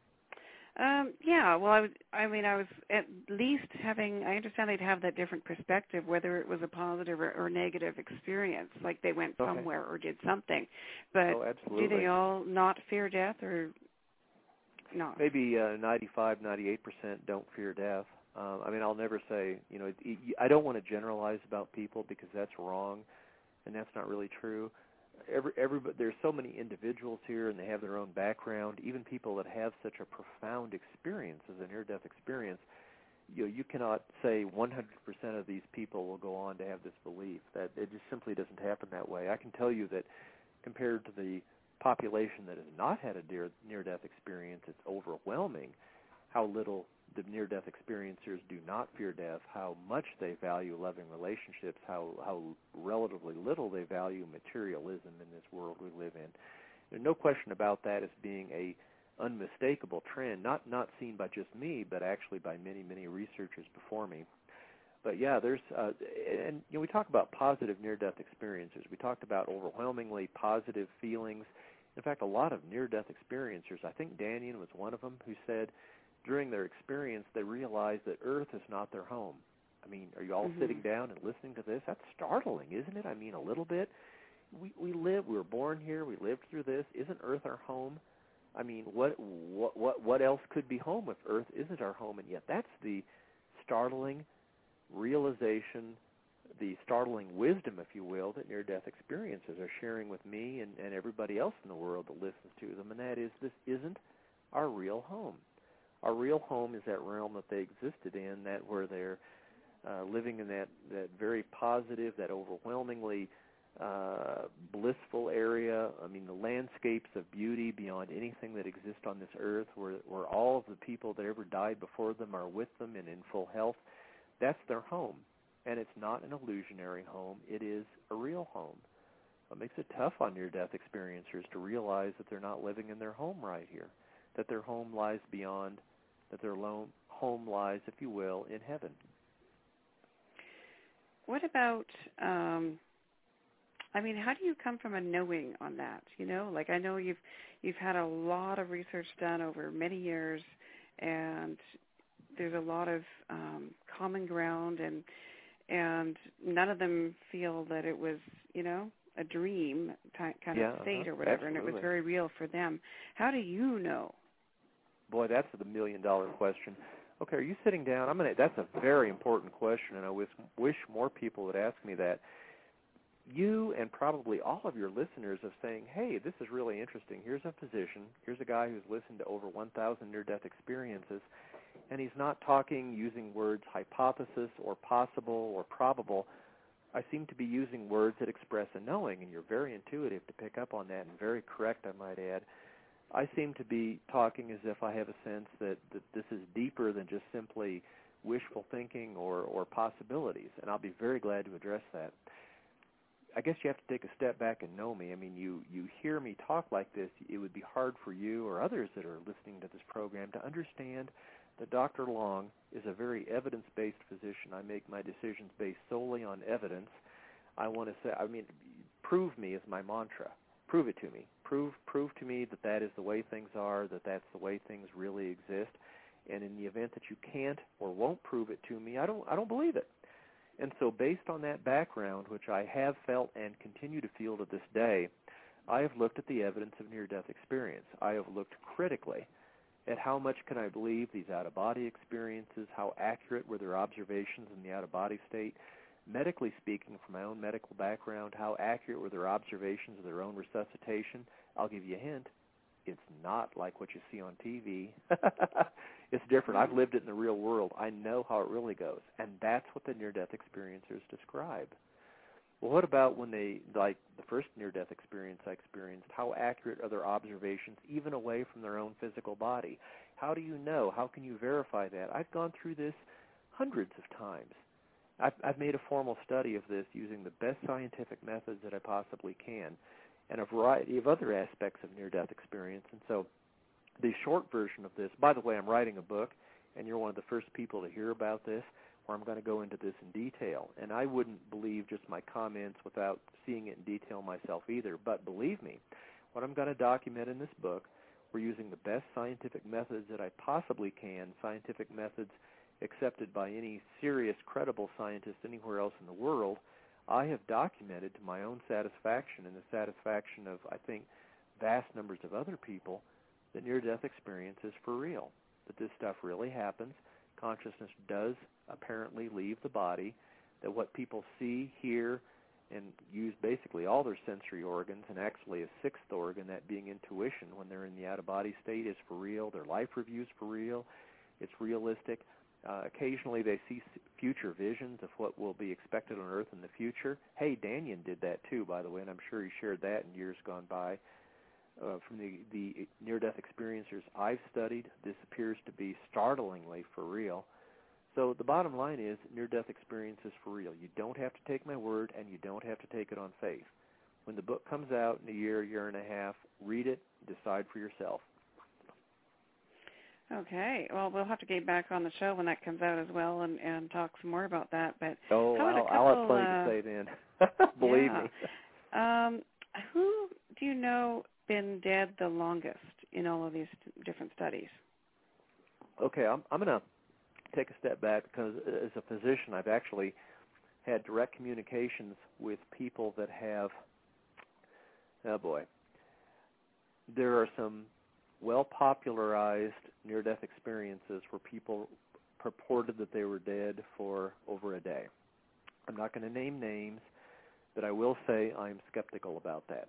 Yeah. Well, I was at least I understand they'd have that different perspective, whether it was a positive or negative experience, like they went somewhere or did something. But do they all not fear death or not? Maybe 95, 98% don't fear death. I'll never say, I don't want to generalize about people because that's wrong, and that's not really true. There's so many individuals here, and they have their own background. Even people that have such a profound experience as a near-death experience, you cannot say 100% of these people will go on to have this belief. That it just simply doesn't happen that way. I can tell you that compared to the population that has not had a near-death experience, it's overwhelming how little the near-death experiencers do not fear death, how much they value loving relationships, how relatively little they value materialism in this world we live in. There's no question about that as being a unmistakable trend, not seen by just me, but actually by many, many researchers before me. But yeah, there's we talk about positive near-death experiences. We talked about overwhelmingly positive feelings. In fact, a lot of near-death experiencers, I think Dannion was one of them, who said during their experience they realized that Earth is not their home. I mean, are you all sitting down and listening to this? That's startling, isn't it? I mean, a little bit. We were born here. We lived through this. Isn't Earth our home? I mean, what else could be home if Earth isn't our home? And yet that's the startling realization startling wisdom, if you will, that near-death experiences are sharing with me and everybody else in the world that listens to them, and that is this isn't our real home. Our real home is that realm that they existed in, that where they're living in that very positive, that overwhelmingly blissful area. I mean, the landscapes of beauty beyond anything that exists on this earth, where all of the people that ever died before them are with them and in full health. That's their home. And it's not an illusionary home. It is a real home. It makes it tough on near-death experiencers to realize that they're not living in their home right here, that their home lies beyond, that their home lies, if you will, in heaven. What about, how do you come from a knowing on that? You know, like I know you've had a lot of research done over many years, and there's a lot of common ground, and none of them feel that it was, you know, a dream kind of state or whatever, absolutely. And it was very real for them. How do you know? Boy, that's the million-dollar question. Okay, are you sitting down? That's a very important question, and I wish more people would ask me that. You and probably all of your listeners are saying, hey, this is really interesting. Here's a physician. Here's a guy who's listened to over 1,000 near-death experiences, and he's not talking using words hypothesis or possible or probable. I seem to be using words that express a knowing, and you're very intuitive to pick up on that and very correct, I might add. I seem to be talking as if I have a sense that this is deeper than just simply wishful thinking or possibilities, and I'll be very glad to address that. I guess you have to take a step back and know me. I mean, you hear me talk like this, it would be hard for you or others that are listening to this program to understand that Dr. Long is a very evidence-based physician. I make my decisions based solely on evidence. I want to say, prove me is my mantra. Prove it to me. Prove to me that that is the way things are, that that's the way things really exist. And in the event that you can't or won't prove it to me, I don't believe it. And so based on that background, which I have felt and continue to feel to this day, I have looked at the evidence of near-death experience. I have looked critically at how much can I believe these out-of-body experiences, how accurate were their observations in the out-of-body state. Medically speaking, from my own medical background, how accurate were their observations of their own resuscitation. I'll give you a hint. It's not like what you see on TV. It's different. I've lived it in the real world. I know how it really goes. And that's what the near-death experiencers describe. Well, what about when they, like the first near-death experience I experienced, how accurate are their observations even away from their own physical body? How do you know? How can you verify that? I've gone through this hundreds of times. I've made a formal study of this using the best scientific methods that I possibly can, and a variety of other aspects of near-death experience. And so the short version of this, by the way, I'm writing a book, and you're one of the first people to hear about this, where I'm going to go into this in detail. And I wouldn't believe just my comments without seeing it in detail myself either. But believe me, what I'm going to document in this book, we're using the best scientific methods that I possibly can, scientific methods accepted by any serious, credible scientist anywhere else in the world. I have documented to my own satisfaction and the satisfaction of, I think, vast numbers of other people, that near-death experience is for real, that this stuff really happens. Consciousness does apparently leave the body, that what people see, hear, and use basically all their sensory organs, and actually a sixth organ, that being intuition, when they're in the out-of-body state, is for real. Their life review is for real. It's realistic. Occasionally they see future visions of what will be expected on Earth in the future. Hey, Danyan did that too, by the way, and I'm sure he shared that in years gone by. From the near-death experiencers I've studied, this appears to be startlingly for real. So the bottom line is near-death experience is for real. You don't have to take my word, and you don't have to take it on faith. When the book comes out in a year and a half, read it, decide for yourself. Okay. Well, we'll have to get back on the show when that comes out as well and talk some more about that. But I'll have plenty to say then. Believe me. Who do you know been dead the longest in all of these different studies? Okay, I'm going to take a step back because as a physician, I've actually had direct communications with people that have, there are some well-popularized near-death experiences where people purported that they were dead for over a day. I'm not going to name names, but I will say I'm skeptical about that.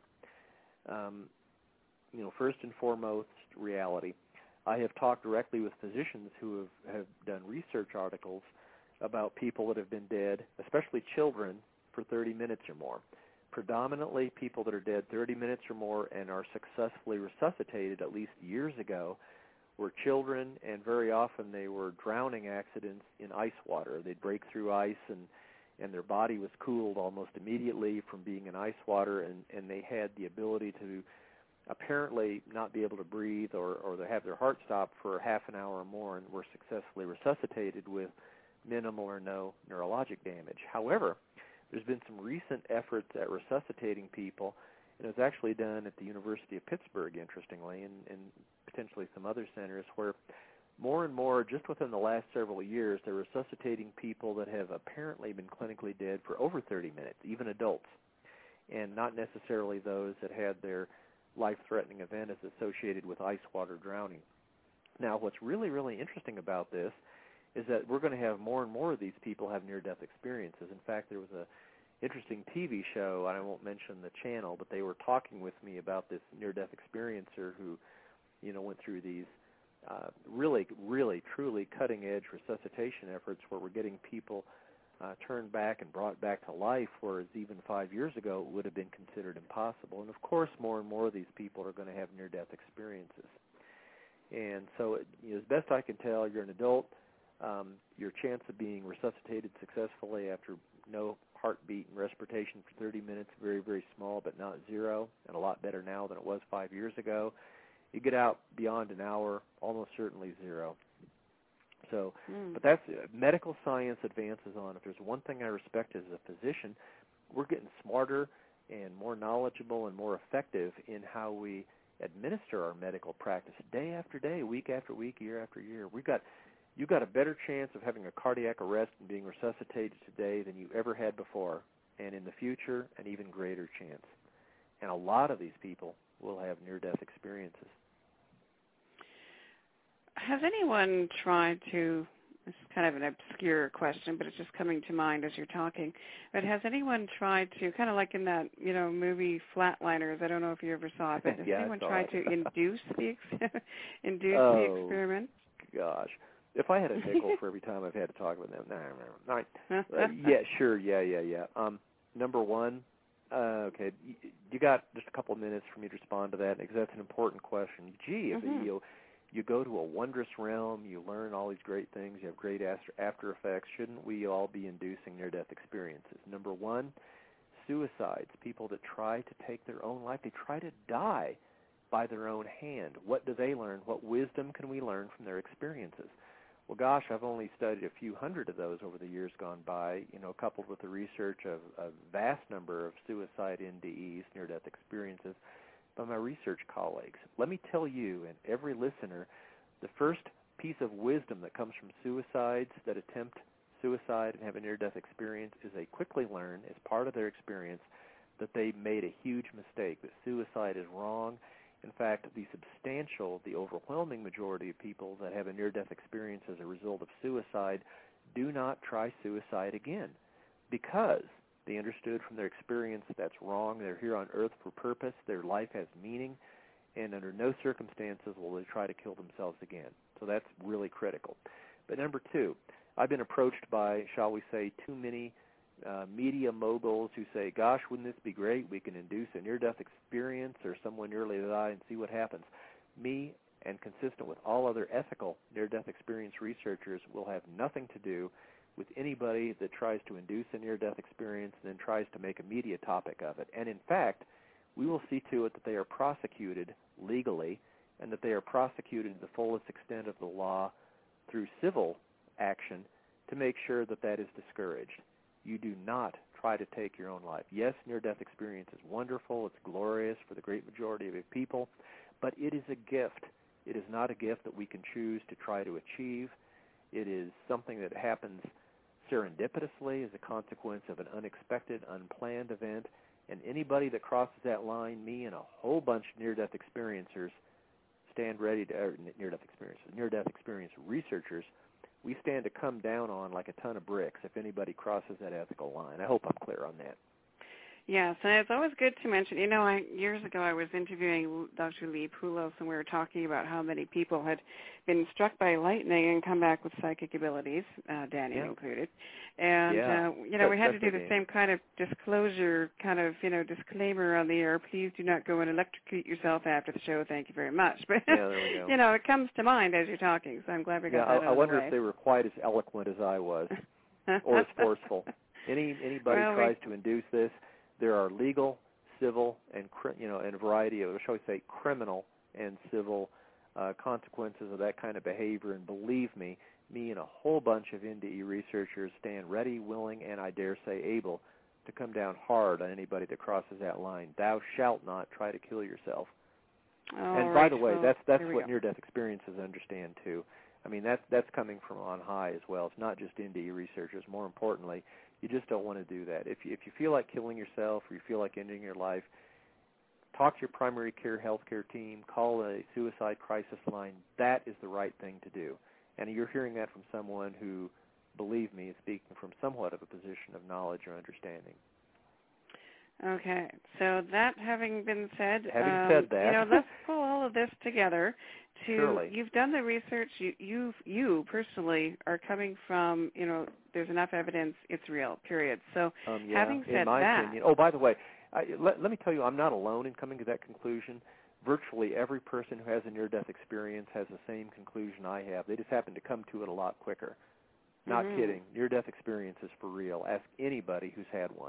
First and foremost, reality. I have talked directly with physicians who have done research articles about people that have been dead, especially children, for 30 minutes or more. Predominantly people that are dead 30 minutes or more and are successfully resuscitated at least years ago were children, and very often they were drowning accidents in ice water. They'd break through ice, and their body was cooled almost immediately from being in ice water, and they had the ability to apparently not be able to breathe or they have their heart stop for half an hour or more and were successfully resuscitated with minimal or no neurologic damage. However, there's been some recent efforts at resuscitating people, and it was actually done at the University of Pittsburgh, interestingly, and potentially some other centers, where more and more, just within the last several years, they're resuscitating people that have apparently been clinically dead for over 30 minutes, even adults, and not necessarily those that had their life-threatening event is associated with ice water drowning. Now, what's really, really interesting about this is that we're going to have more and more of these people have near-death experiences. In fact, there was an interesting TV show, and I won't mention the channel, but they were talking with me about this near-death experiencer who, went through these really, really, truly cutting-edge resuscitation efforts where we're getting people turned back and brought back to life, whereas even 5 years ago it would have been considered impossible. And, of course, more and more of these people are going to have near-death experiences. And so, as best I can tell, you're an adult. Your chance of being resuscitated successfully after no heartbeat and respiration for 30 minutes, very, very small, but not zero, and a lot better now than it was 5 years ago. You get out beyond an hour, almost certainly zero. So, but that's medical science advances on. If there's one thing I respect as a physician, we're getting smarter and more knowledgeable and more effective in how we administer our medical practice day after day, week after week, year after year. You've got a better chance of having a cardiac arrest and being resuscitated today than you ever had before, and in the future, an even greater chance. And a lot of these people will have near-death experiences. Has anyone tried to, this is kind of an obscure question, but it's just coming to mind as you're talking, but has anyone tried to, kind of like in that, movie Flatliners, I don't know if you ever saw it, but has anyone tried to induce the experiment? Gosh. If I had a nickel for every time I've had to talk with them, yeah, sure, yeah. Number one, okay, you got just a couple of minutes for me to respond to that, because that's an important question. Gee, if you go to a wondrous realm, you learn all these great things, you have great after effects, shouldn't we all be inducing near-death experiences? Number one, suicides, people that try to take their own life, they try to die by their own hand. What do they learn? What wisdom can we learn from their experiences? Well, gosh, I've only studied a few hundred of those over the years gone by, coupled with the research of a vast number of suicide NDEs, near-death experiences, by my research colleagues. Let me tell you and every listener, the first piece of wisdom that comes from suicides that attempt suicide and have a near-death experience is they quickly learn, as part of their experience, that they made a huge mistake, that suicide is wrong. In fact, the overwhelming majority of people that have a near-death experience as a result of suicide do not try suicide again, because they understood from their experience that that's wrong. They're here on Earth for purpose. Their life has meaning, and under no circumstances will they try to kill themselves again. So that's really critical. But number two, I've been approached by, shall we say, too many media moguls who say, gosh, wouldn't this be great? We can induce a near-death experience or someone nearly die and see what happens. Me, and consistent with all other ethical near-death experience researchers, will have nothing to do with anybody that tries to induce a near-death experience and then tries to make a media topic of it. And in fact, we will see to it that they are prosecuted legally and that they are prosecuted to the fullest extent of the law through civil action to make sure that that is discouraged. You do not try to take your own life. Yes, near-death experience is wonderful. It's glorious for the great majority of people, but it is a gift. It is not a gift that we can choose to try to achieve. It is something that happens serendipitously as a consequence of an unexpected, unplanned event, and anybody that crosses that line, me and a whole bunch of near-death experiencers stand ready to, near-death experience researchers, we stand to come down on like a ton of bricks if anybody crosses that ethical line. I hope I'm clear on that. Yes, and it's always good to mention, years ago I was interviewing Dr. Lee Poulos, and we were talking about how many people had been struck by lightning and come back with psychic abilities, Danny included. And, we had to do the same kind of disclosure, disclaimer on the air. Please do not go and electrocute yourself after the show. Thank you very much. But, there we go. It comes to mind as you're talking, so I'm glad we got that out of the way. I wonder if they were quite as eloquent as I was or as forceful. Anybody tries to induce this, there are legal, civil, and a variety of, shall we say, criminal and civil consequences of that kind of behavior. And believe me and a whole bunch of NDE researchers stand ready, willing, and I dare say able to come down hard on anybody that crosses that line. Thou shalt not try to kill yourself. And by the way, that's what near-death experiences understand too. I mean, that's coming from on high as well. It's not just NDE researchers. More importantly, you just don't want to do that. If you feel like killing yourself or you feel like ending your life, talk to your primary care healthcare team, call a suicide crisis line. That is the right thing to do. And you're hearing that from someone who, believe me, is speaking from somewhat of a position of knowledge or understanding. Okay, so that having been said, let's pull all of this together. Surely. You've done the research. You personally are coming from, there's enough evidence, it's real, period. So having said in my that. opinion, oh, by the way, let me tell you, I'm not alone in coming to that conclusion. Virtually every person who has a near-death experience has the same conclusion I have. They just happen to come to it a lot quicker. Not kidding. Near-death experience is for real. Ask anybody who's had one.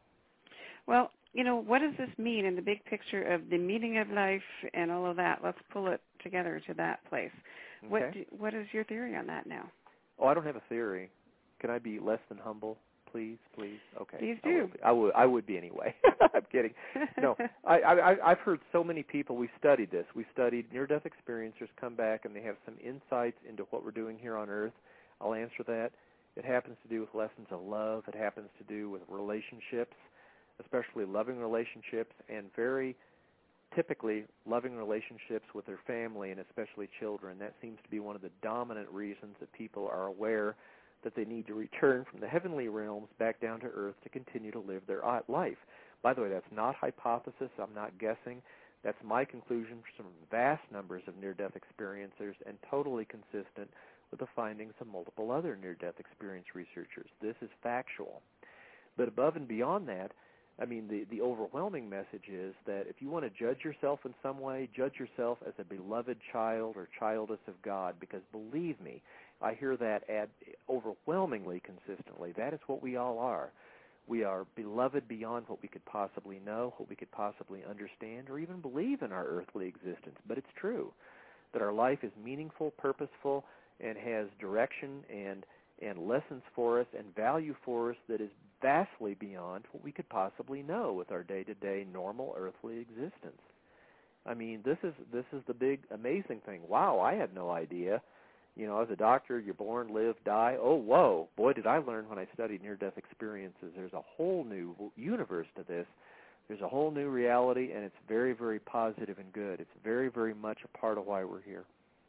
Well, what does this mean in the big picture of the meaning of life and all of that? Let's pull it together to that place. Okay. What is your theory on that now? Oh, I don't have a theory. Can I be less than humble, please? Okay. Please do. I would be anyway. I'm kidding. No, I've heard so many people. We studied this. We studied near-death experiencers come back and they have some insights into what we're doing here on Earth. I'll answer that. It happens to do with lessons of love. It happens to do with relationships, especially loving relationships, and very typically loving relationships with their family and especially children. That seems to be one of the dominant reasons that people are aware that they need to return from the heavenly realms back down to earth to continue to live their life. By the way, that's not hypothesis. I'm not guessing. That's my conclusion from vast numbers of near-death experiencers and totally consistent with the findings of multiple other near-death experience researchers. This is factual. But above and beyond that, I mean, the overwhelming message is that if you want to judge yourself in some way, judge yourself as a beloved child or childess of God, because believe me, I hear that overwhelmingly consistently. That is what we all are. We are beloved beyond what we could possibly know, what we could possibly understand, or even believe in our earthly existence. But it's true that our life is meaningful, purposeful, and has direction and lessons for us and value for us that is vastly beyond what we could possibly know with our day-to-day normal earthly existence. I mean, this is the big amazing thing. Wow, I had no idea. As a doctor, you're born, live, die. Oh, whoa, boy, did I learn when I studied near-death experiences. There's a whole new universe to this. There's a whole new reality, and it's very, very positive and good. It's very, very much a part of why we're here.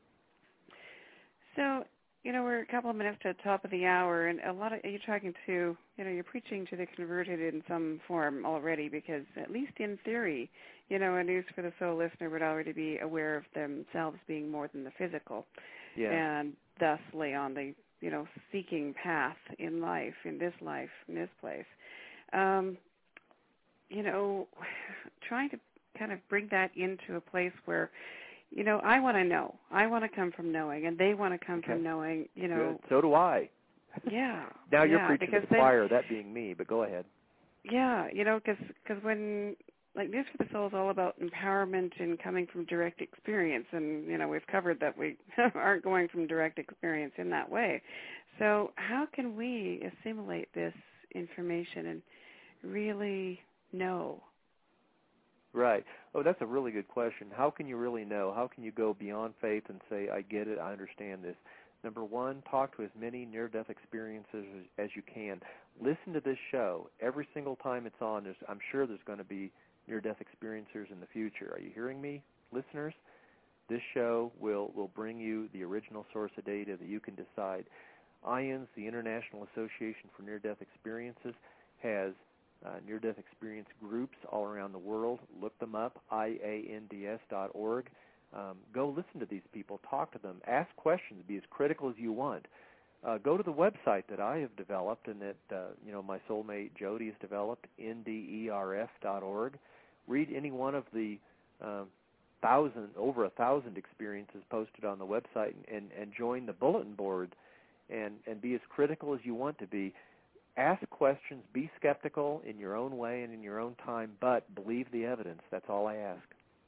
So, we're a couple of minutes to the top of the hour, and you're talking to, you're preaching to the converted in some form already, because at least in theory, a News for the Soul listener would already be aware of themselves being more than the physical, and thusly on the, seeking path in life, in this place. Trying to kind of bring that into a place where, I want to know. I want to come from knowing, and they want to come from knowing, Good. So do I. Yeah. Now you're preaching to the choir, that being me, but go ahead. Yeah, because when, News for the Soul is all about empowerment and coming from direct experience, and, we've covered that we aren't going from direct experience in that way. So how can we assimilate this information and really know? Right. Oh, that's a really good question. How can you really know? How can you go beyond faith and say, I get it, I understand this? Number one, talk to as many near-death experiences as you can. Listen to this show. Every single time it's on, I'm sure there's going to be near-death experiencers in the future. Are you hearing me, listeners? This show will bring you the original source of data that you can decide. IANDS, the International Association for Near-Death Experiences, has near-death experience groups all around the world. Look them up, IANDS.org. Go listen to these people, talk to them, ask questions, be as critical as you want. Go to the website that I have developed and that my soulmate Jody has developed, nderf.org. Read any one of the over 1,000 experiences posted on the website and join the bulletin board and be as critical as you want to be. Ask questions, be skeptical in your own way and in your own time, but believe the evidence. That's all I ask.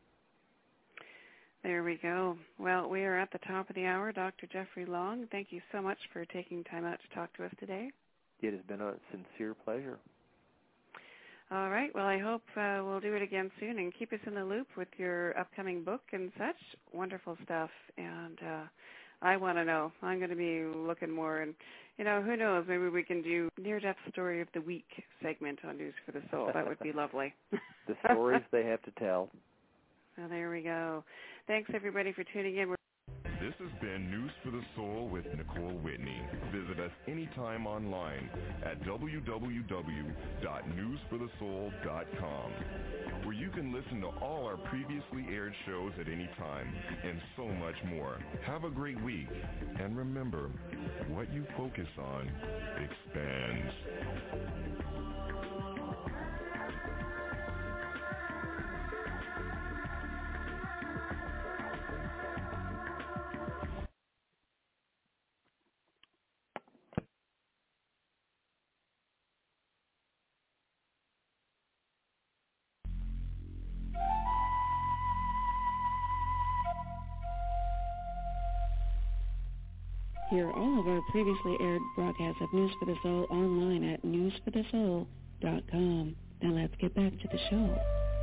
There we go. Well, we are at the top of the hour. Dr. Jeffrey Long, thank you so much for taking time out to talk to us today. It has been a sincere pleasure. All right. Well, I hope we'll do it again soon and keep us in the loop with your upcoming book and such. Wonderful stuff. And I want to know. I'm going to be looking more. And, who knows, maybe we can do Near-Death Story of the Week segment on News for the Soul. That would be lovely. The stories they have to tell. Well, there we go. Thanks, everybody, for tuning in. This has been News for the Soul with Nicole Whitney. Visit us anytime online at www.newsforthesoul.com, where you can listen to all our previously aired shows at any time and so much more. Have a great week, and remember, what you focus on expands. Hear all of our previously aired broadcasts of News for the Soul online at newsforthesoul.com. Now let's get back to the show.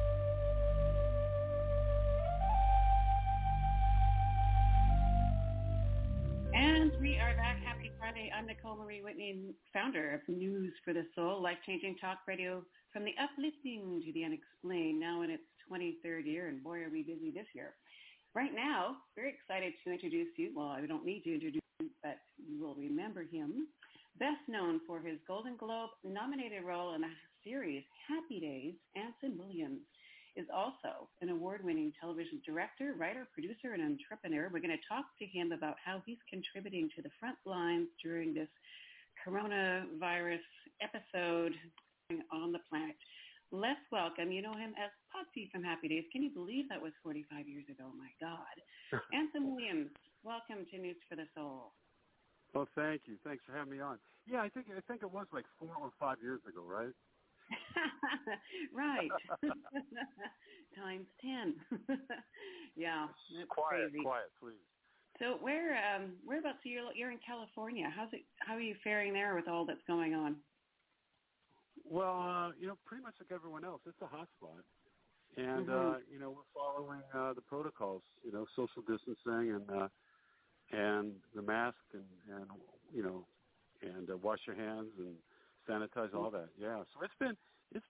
And we are back. Happy Friday. I'm Nicole Marie Whitney, founder of News for the Soul, life-changing talk radio from the uplifting to the unexplained, now in its 23rd year, and boy, are we busy this year. Right now, very excited to introduce you. Well, I don't need to introduce you, but you will remember him. Best known for his Golden Globe-nominated role in the series Happy Days, Anson Williams is also an award-winning television director, writer, producer, and entrepreneur. We're going to talk to him about how he's contributing to the front lines during this coronavirus episode on the planet. Let's welcome, you know him as Potsy from Happy Days. Can you believe that was 45 years ago? My God. Anson Williams, welcome to News for the Soul. Well, thank you. Thanks for having me on. Yeah, I think it was like 4 or 5 years ago, right? Right. Times 10. Yeah, that's crazy. Quiet, please. So whereabouts you're in California? How are you faring there with all that's going on? Well, pretty much like everyone else, it's a hotspot, and we're following the protocols, social distancing and the mask and wash your hands and sanitize, all that. Yeah, so it's been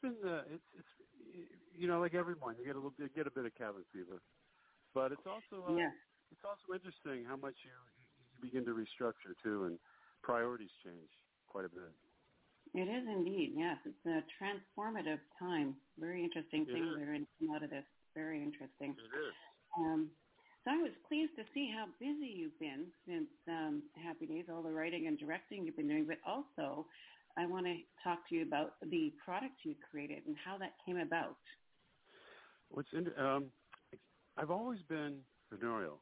like everyone, you get a bit of cabin fever, but it's also interesting how much you begin to restructure too, and priorities change quite a bit. It is indeed, yes. It's a transformative time. Very interesting things that are going to come out of this. Very interesting. It is. So I was pleased to see how busy you've been since Happy Days, all the writing and directing you've been doing, but also I want to talk to you about the product you created and how that came about. I've always been entrepreneurial,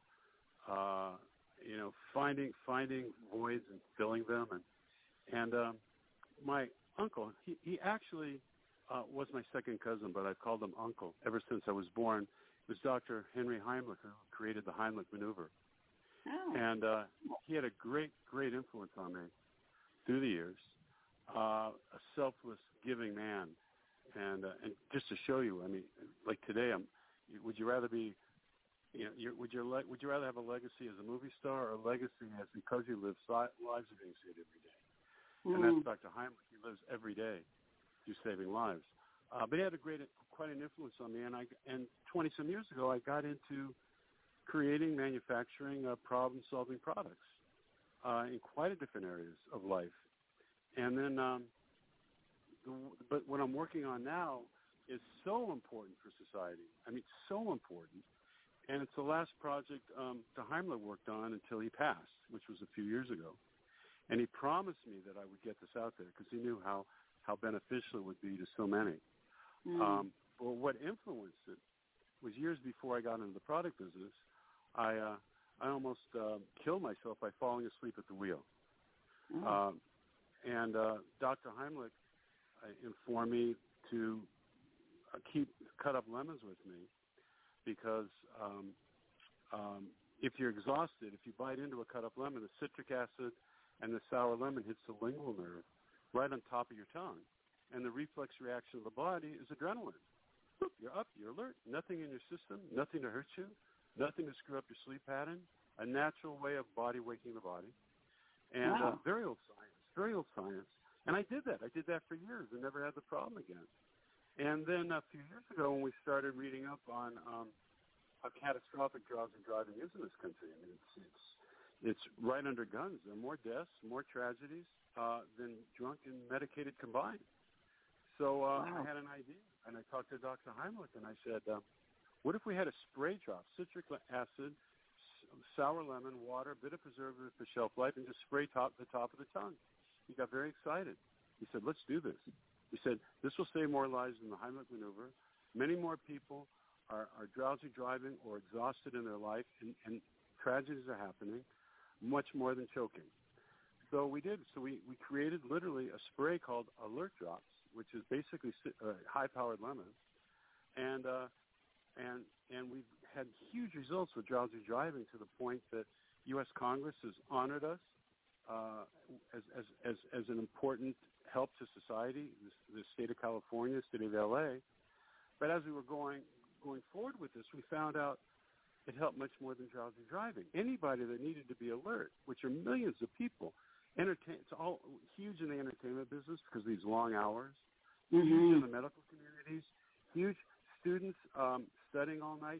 finding voids and filling them, and my uncle, he actually was my second cousin, but I've called him uncle ever since I was born. It was Dr. Henry Heimlich who created the Heimlich maneuver. Oh. And he had a great influence on me through the years, a selfless, giving man. And just to show you, I mean, like today, would you rather be, would you rather have a legacy as a movie star or a legacy as because you live lives are being saved every day? And that's Dr. Heimlich. He lives every day through saving lives. But he had quite an influence on me. And 20-some years ago, I got into creating, manufacturing, problem-solving products in quite a different areas of life. And then, but what I'm working on now is so important for society. I mean, so important. And it's the last project Daimler worked on until he passed, which was a few years ago. And he promised me that I would get this out there because he knew how beneficial it would be to so many. Well, what influenced it was years before I got into the product business, I almost killed myself by falling asleep at the wheel. And Dr. Heimlich informed me to cut up lemons with me because if you're exhausted, if you bite into a cut up lemon, the citric acid and the sour lemon hits the lingual nerve right on top of your tongue. And the reflex reaction of the body is adrenaline. You're up, you're alert, nothing in your system, nothing to hurt you, nothing to screw up your sleep pattern, a natural way of body waking the body. And very old science. And I did that. I did that for years and never had the problem again. And then a few years ago when we started reading up on how catastrophic drowsy driving is in this country, I mean, it's right under guns. There are more deaths, more tragedies than drunk and medicated combined. So I had an idea, and I talked to Dr. Heimlich, and I said, what if we had a spray drop, citric acid, sour lemon, water, a bit of preservative for shelf life, and just spray the top of the tongue? He got very excited. He said, let's do this. He said, this will save more lives than the Heimlich maneuver. Many more people are drowsy driving or exhausted in their life, and tragedies are happening, much more than choking. So we did. So we created literally a spray called Alert Drops, which is basically high-powered lemons, and we've had huge results with drowsy driving to the point that U.S. Congress has honored us as an important help to society, the state of California, state of L.A. But as we were going forward with this, we found out it helped much more than drowsy driving. Anybody that needed to be alert, which are millions of people, it's all huge in the entertainment business because of these long hours, huge in the medical communities, huge students studying all night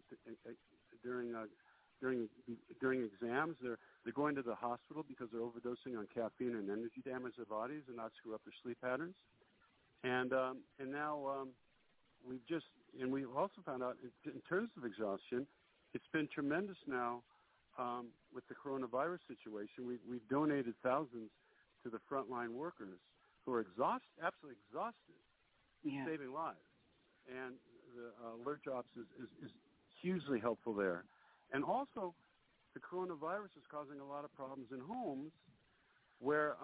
during exams. They're going to the hospital because they're overdosing on caffeine and energy damage their bodies and not screw up their sleep patterns. And now we've also found out in terms of exhaustion, it's been tremendous now with the coronavirus situation. We've donated thousands to the frontline workers who are absolutely exhausted, saving lives. And the Alert Drops is hugely helpful there. And also, the coronavirus is causing a lot of problems in homes where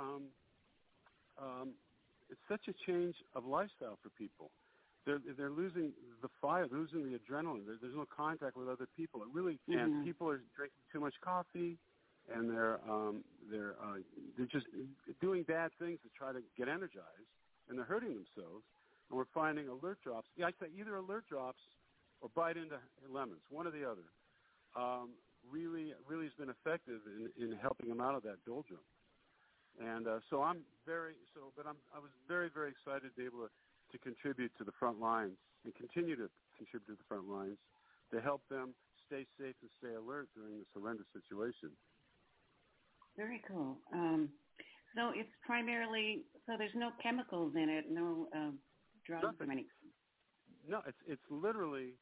it's such a change of lifestyle for people. They're losing the fire, losing the adrenaline. There's no contact with other people. And people are drinking too much coffee, and they're just doing bad things to try to get energized, and they're hurting themselves. And we're finding Alert Drops. Yeah, I say either Alert Drops or bite into lemons, one or the other. Really has been effective in helping them out of that doldrum. And I was very, very excited to be able to contribute to the front lines and continue to contribute to the front lines to help them stay safe and stay alert during this horrendous situation. Very cool. So it's primarily, so there's no chemicals in it, no drugs or anything? No, it's literally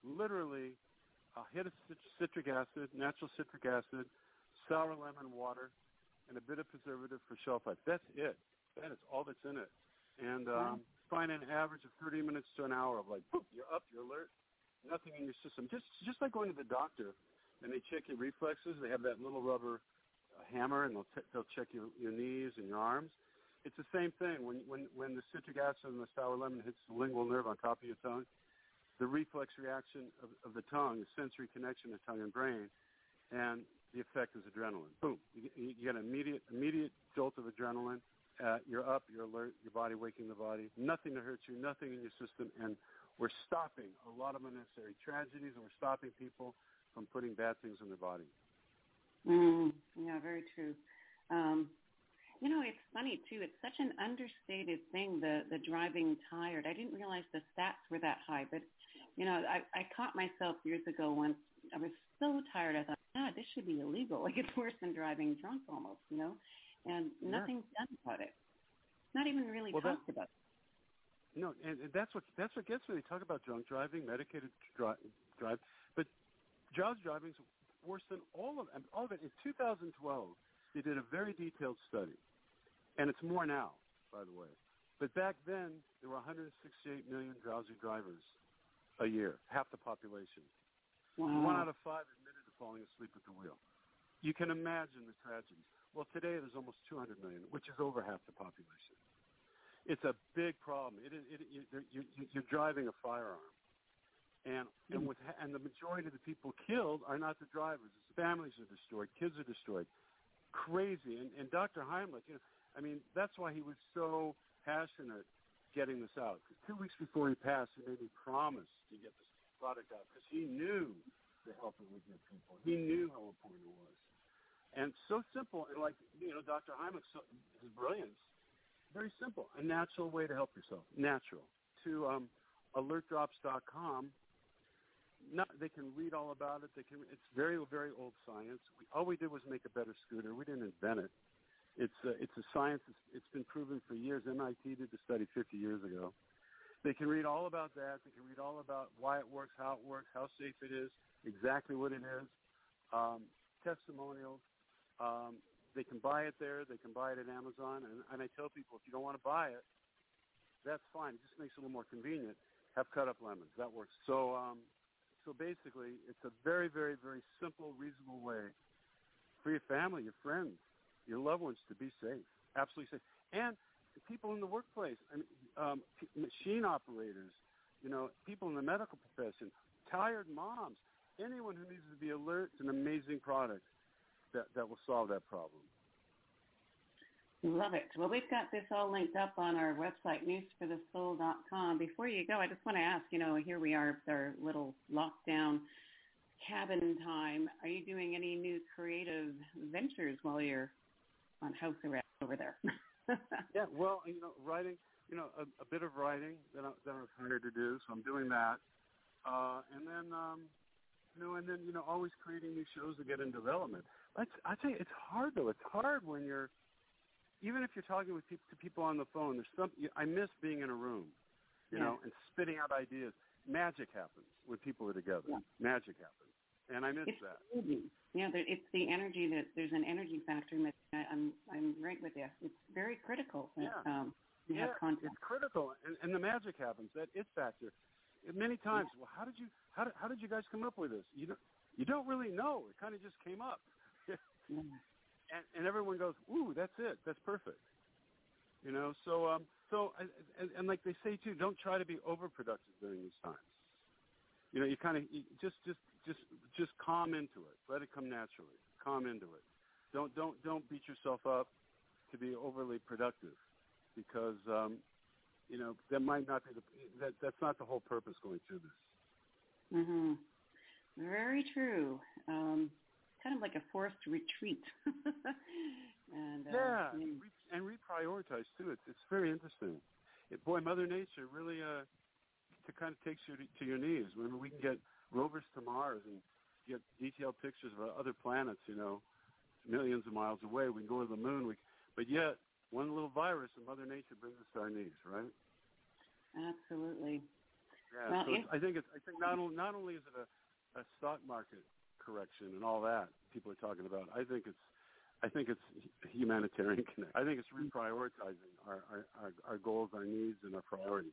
a hit of citric acid, natural citric acid, sour lemon water, and a bit of preservative for shelf life. That's it. That is all that's in it. And find an average of 30 minutes to an hour of like, boop, you're up, you're alert, nothing in your system. Just like going to the doctor and they check your reflexes. They have that little rubber hammer and they'll check your knees and your arms. It's the same thing. When the citric acid and the sour lemon hits the lingual nerve on top of your tongue, the reflex reaction of the tongue, the sensory connection of tongue and brain, and the effect is adrenaline. Boom. You get an immediate jolt of adrenaline. You're up, you're alert, your body waking the body. Nothing to hurt you, nothing in your system, and we're stopping a lot of unnecessary tragedies, and we're stopping people from putting bad things in their body. Yeah, very true. It's funny, too. It's such an understated thing, the driving tired. I didn't realize the stats were that high, but, I caught myself years ago once, was so tired. I thought, God, this should be illegal. Like, it's worse than driving drunk almost, you know? And nothing's done about it. Not even really talked about it. No, and that's what gets me. They talk about drunk driving, medicated drive, but drowsy driving is worse than all of it. In 2012, they did a very detailed study, and it's more now, by the way. But back then, there were 168 million drowsy drivers a year, half the population. Wow. 1 out of 5 admitted to falling asleep at the wheel. You can imagine the tragedies. Well, today there's almost 200 million, which is over half the population. It's a big problem. You're driving a firearm, and the majority of the people killed are not the drivers. It's the families are destroyed, kids are destroyed. Crazy. And Dr. Heimlich, that's why he was so passionate getting this out. 2 weeks before he passed, he made me promise to get this product out because he knew the help it would give people. He knew how important it was. And so simple, and Dr. Heimlich, his brilliance, very simple, a natural way to help yourself, natural. To alertdrops.com, they can read all about it. It's very, very old science. All we did was make a better scooter. We didn't invent it. It's a science. It's been proven for years. MIT did the study 50 years ago. They can read all about that. They can read all about why it works, how safe it is, exactly what it is, testimonials. They can buy it there. They can buy it at Amazon. And I tell people, if you don't want to buy it, that's fine. It just makes it a little more convenient. Have cut up lemons. That works. So basically, it's a very, very, very simple, reasonable way for your family, your friends, your loved ones to be safe, absolutely safe. And people in the workplace, machine operators, people in the medical profession, tired moms, anyone who needs to be alert. It's an amazing product that will solve that problem. Love it. Well, we've got this all linked up on our website, newsforthesoul.com. Before you go, I just want to ask, here we are, our little lockdown cabin time. Are you doing any new creative ventures while you're on house arrest over there? Yeah, well, writing, a bit of writing that I was hired to do, so I'm doing that. And then always creating new shows to get in development. I tell you, it's hard, though. It's hard when even if you're talking with people on the phone, I miss being in a room, and spitting out ideas. Magic happens when people are together. Yeah. Magic happens. And I miss that. Yeah, it's the energy there's an energy factor. That I'm right with you. It's very critical that have contact. It's critical, and the magic happens. That it factor. Many times, well, how did you guys come up with this? You don't really know. It kind of just came up. And everyone goes, ooh, that's it. That's perfect. So like they say too, don't try to be overproductive during these times. You kind of just calm into it. Let it come naturally. Calm into it. Don't beat yourself up to be overly productive, because that might not be that's not the whole purpose going through this. Mhm. Very true. Kind of like a forced retreat. And reprioritize too. It's very interesting. Mother Nature really kind of takes you to your knees. When we can get rovers to Mars and get detailed pictures of other planets, millions of miles away. We can go to the moon. But yet, one little virus and Mother Nature brings us to our knees, right? Absolutely. Yeah. Well, so I think not only is it a stock market correction and all that people are talking about. I think it's humanitarian connect. I think it's reprioritizing our goals, our needs, and our priorities.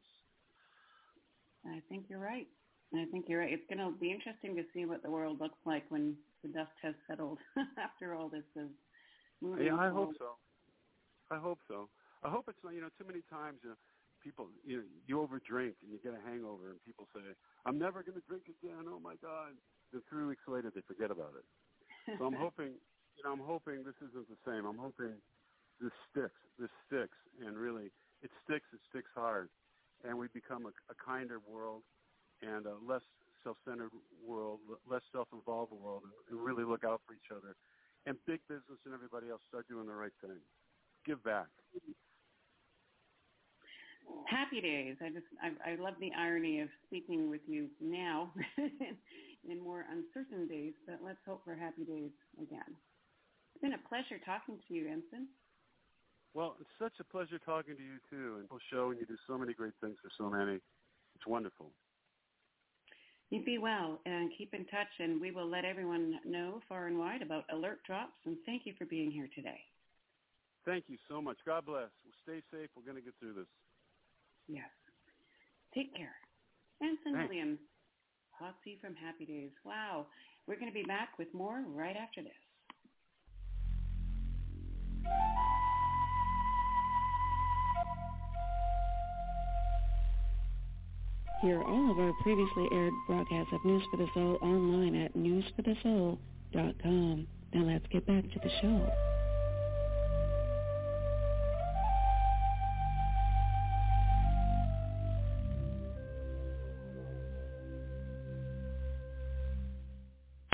I think you're right. It's going to be interesting to see what the world looks like when the dust has settled after all this is moving. Yeah, I hope so. I hope it's not. Too many times, people, you overdrink and you get a hangover, and people say, "I'm never going to drink again." Oh my God! Then 3 weeks later, they forget about it. So I'm hoping, this isn't the same. I'm hoping this sticks, and really, it sticks hard, and we become a kinder world, and a less self-centered world, less self-involved world, and really look out for each other. And big business and everybody else start doing the right thing. Give back. Happy days. I love the irony of speaking with you now in more uncertain days, but let's hope for happy days again. It's been a pleasure talking to you, Ensign. Well, it's such a pleasure talking to you, too, and show, and you do so many great things for so many. It's wonderful. You be well, and keep in touch, and we will let everyone know far and wide about alert drops, and thank you for being here today. Thank you so much. God bless. Well, stay safe. We're going to get through this. Yes. Take care. Ensign Williams, Potsy from Happy Days. Wow. We're going to be back with more right after this. Hear all of our previously aired broadcasts of News for the Soul online at newsforthesoul.com. Now let's get back to the show.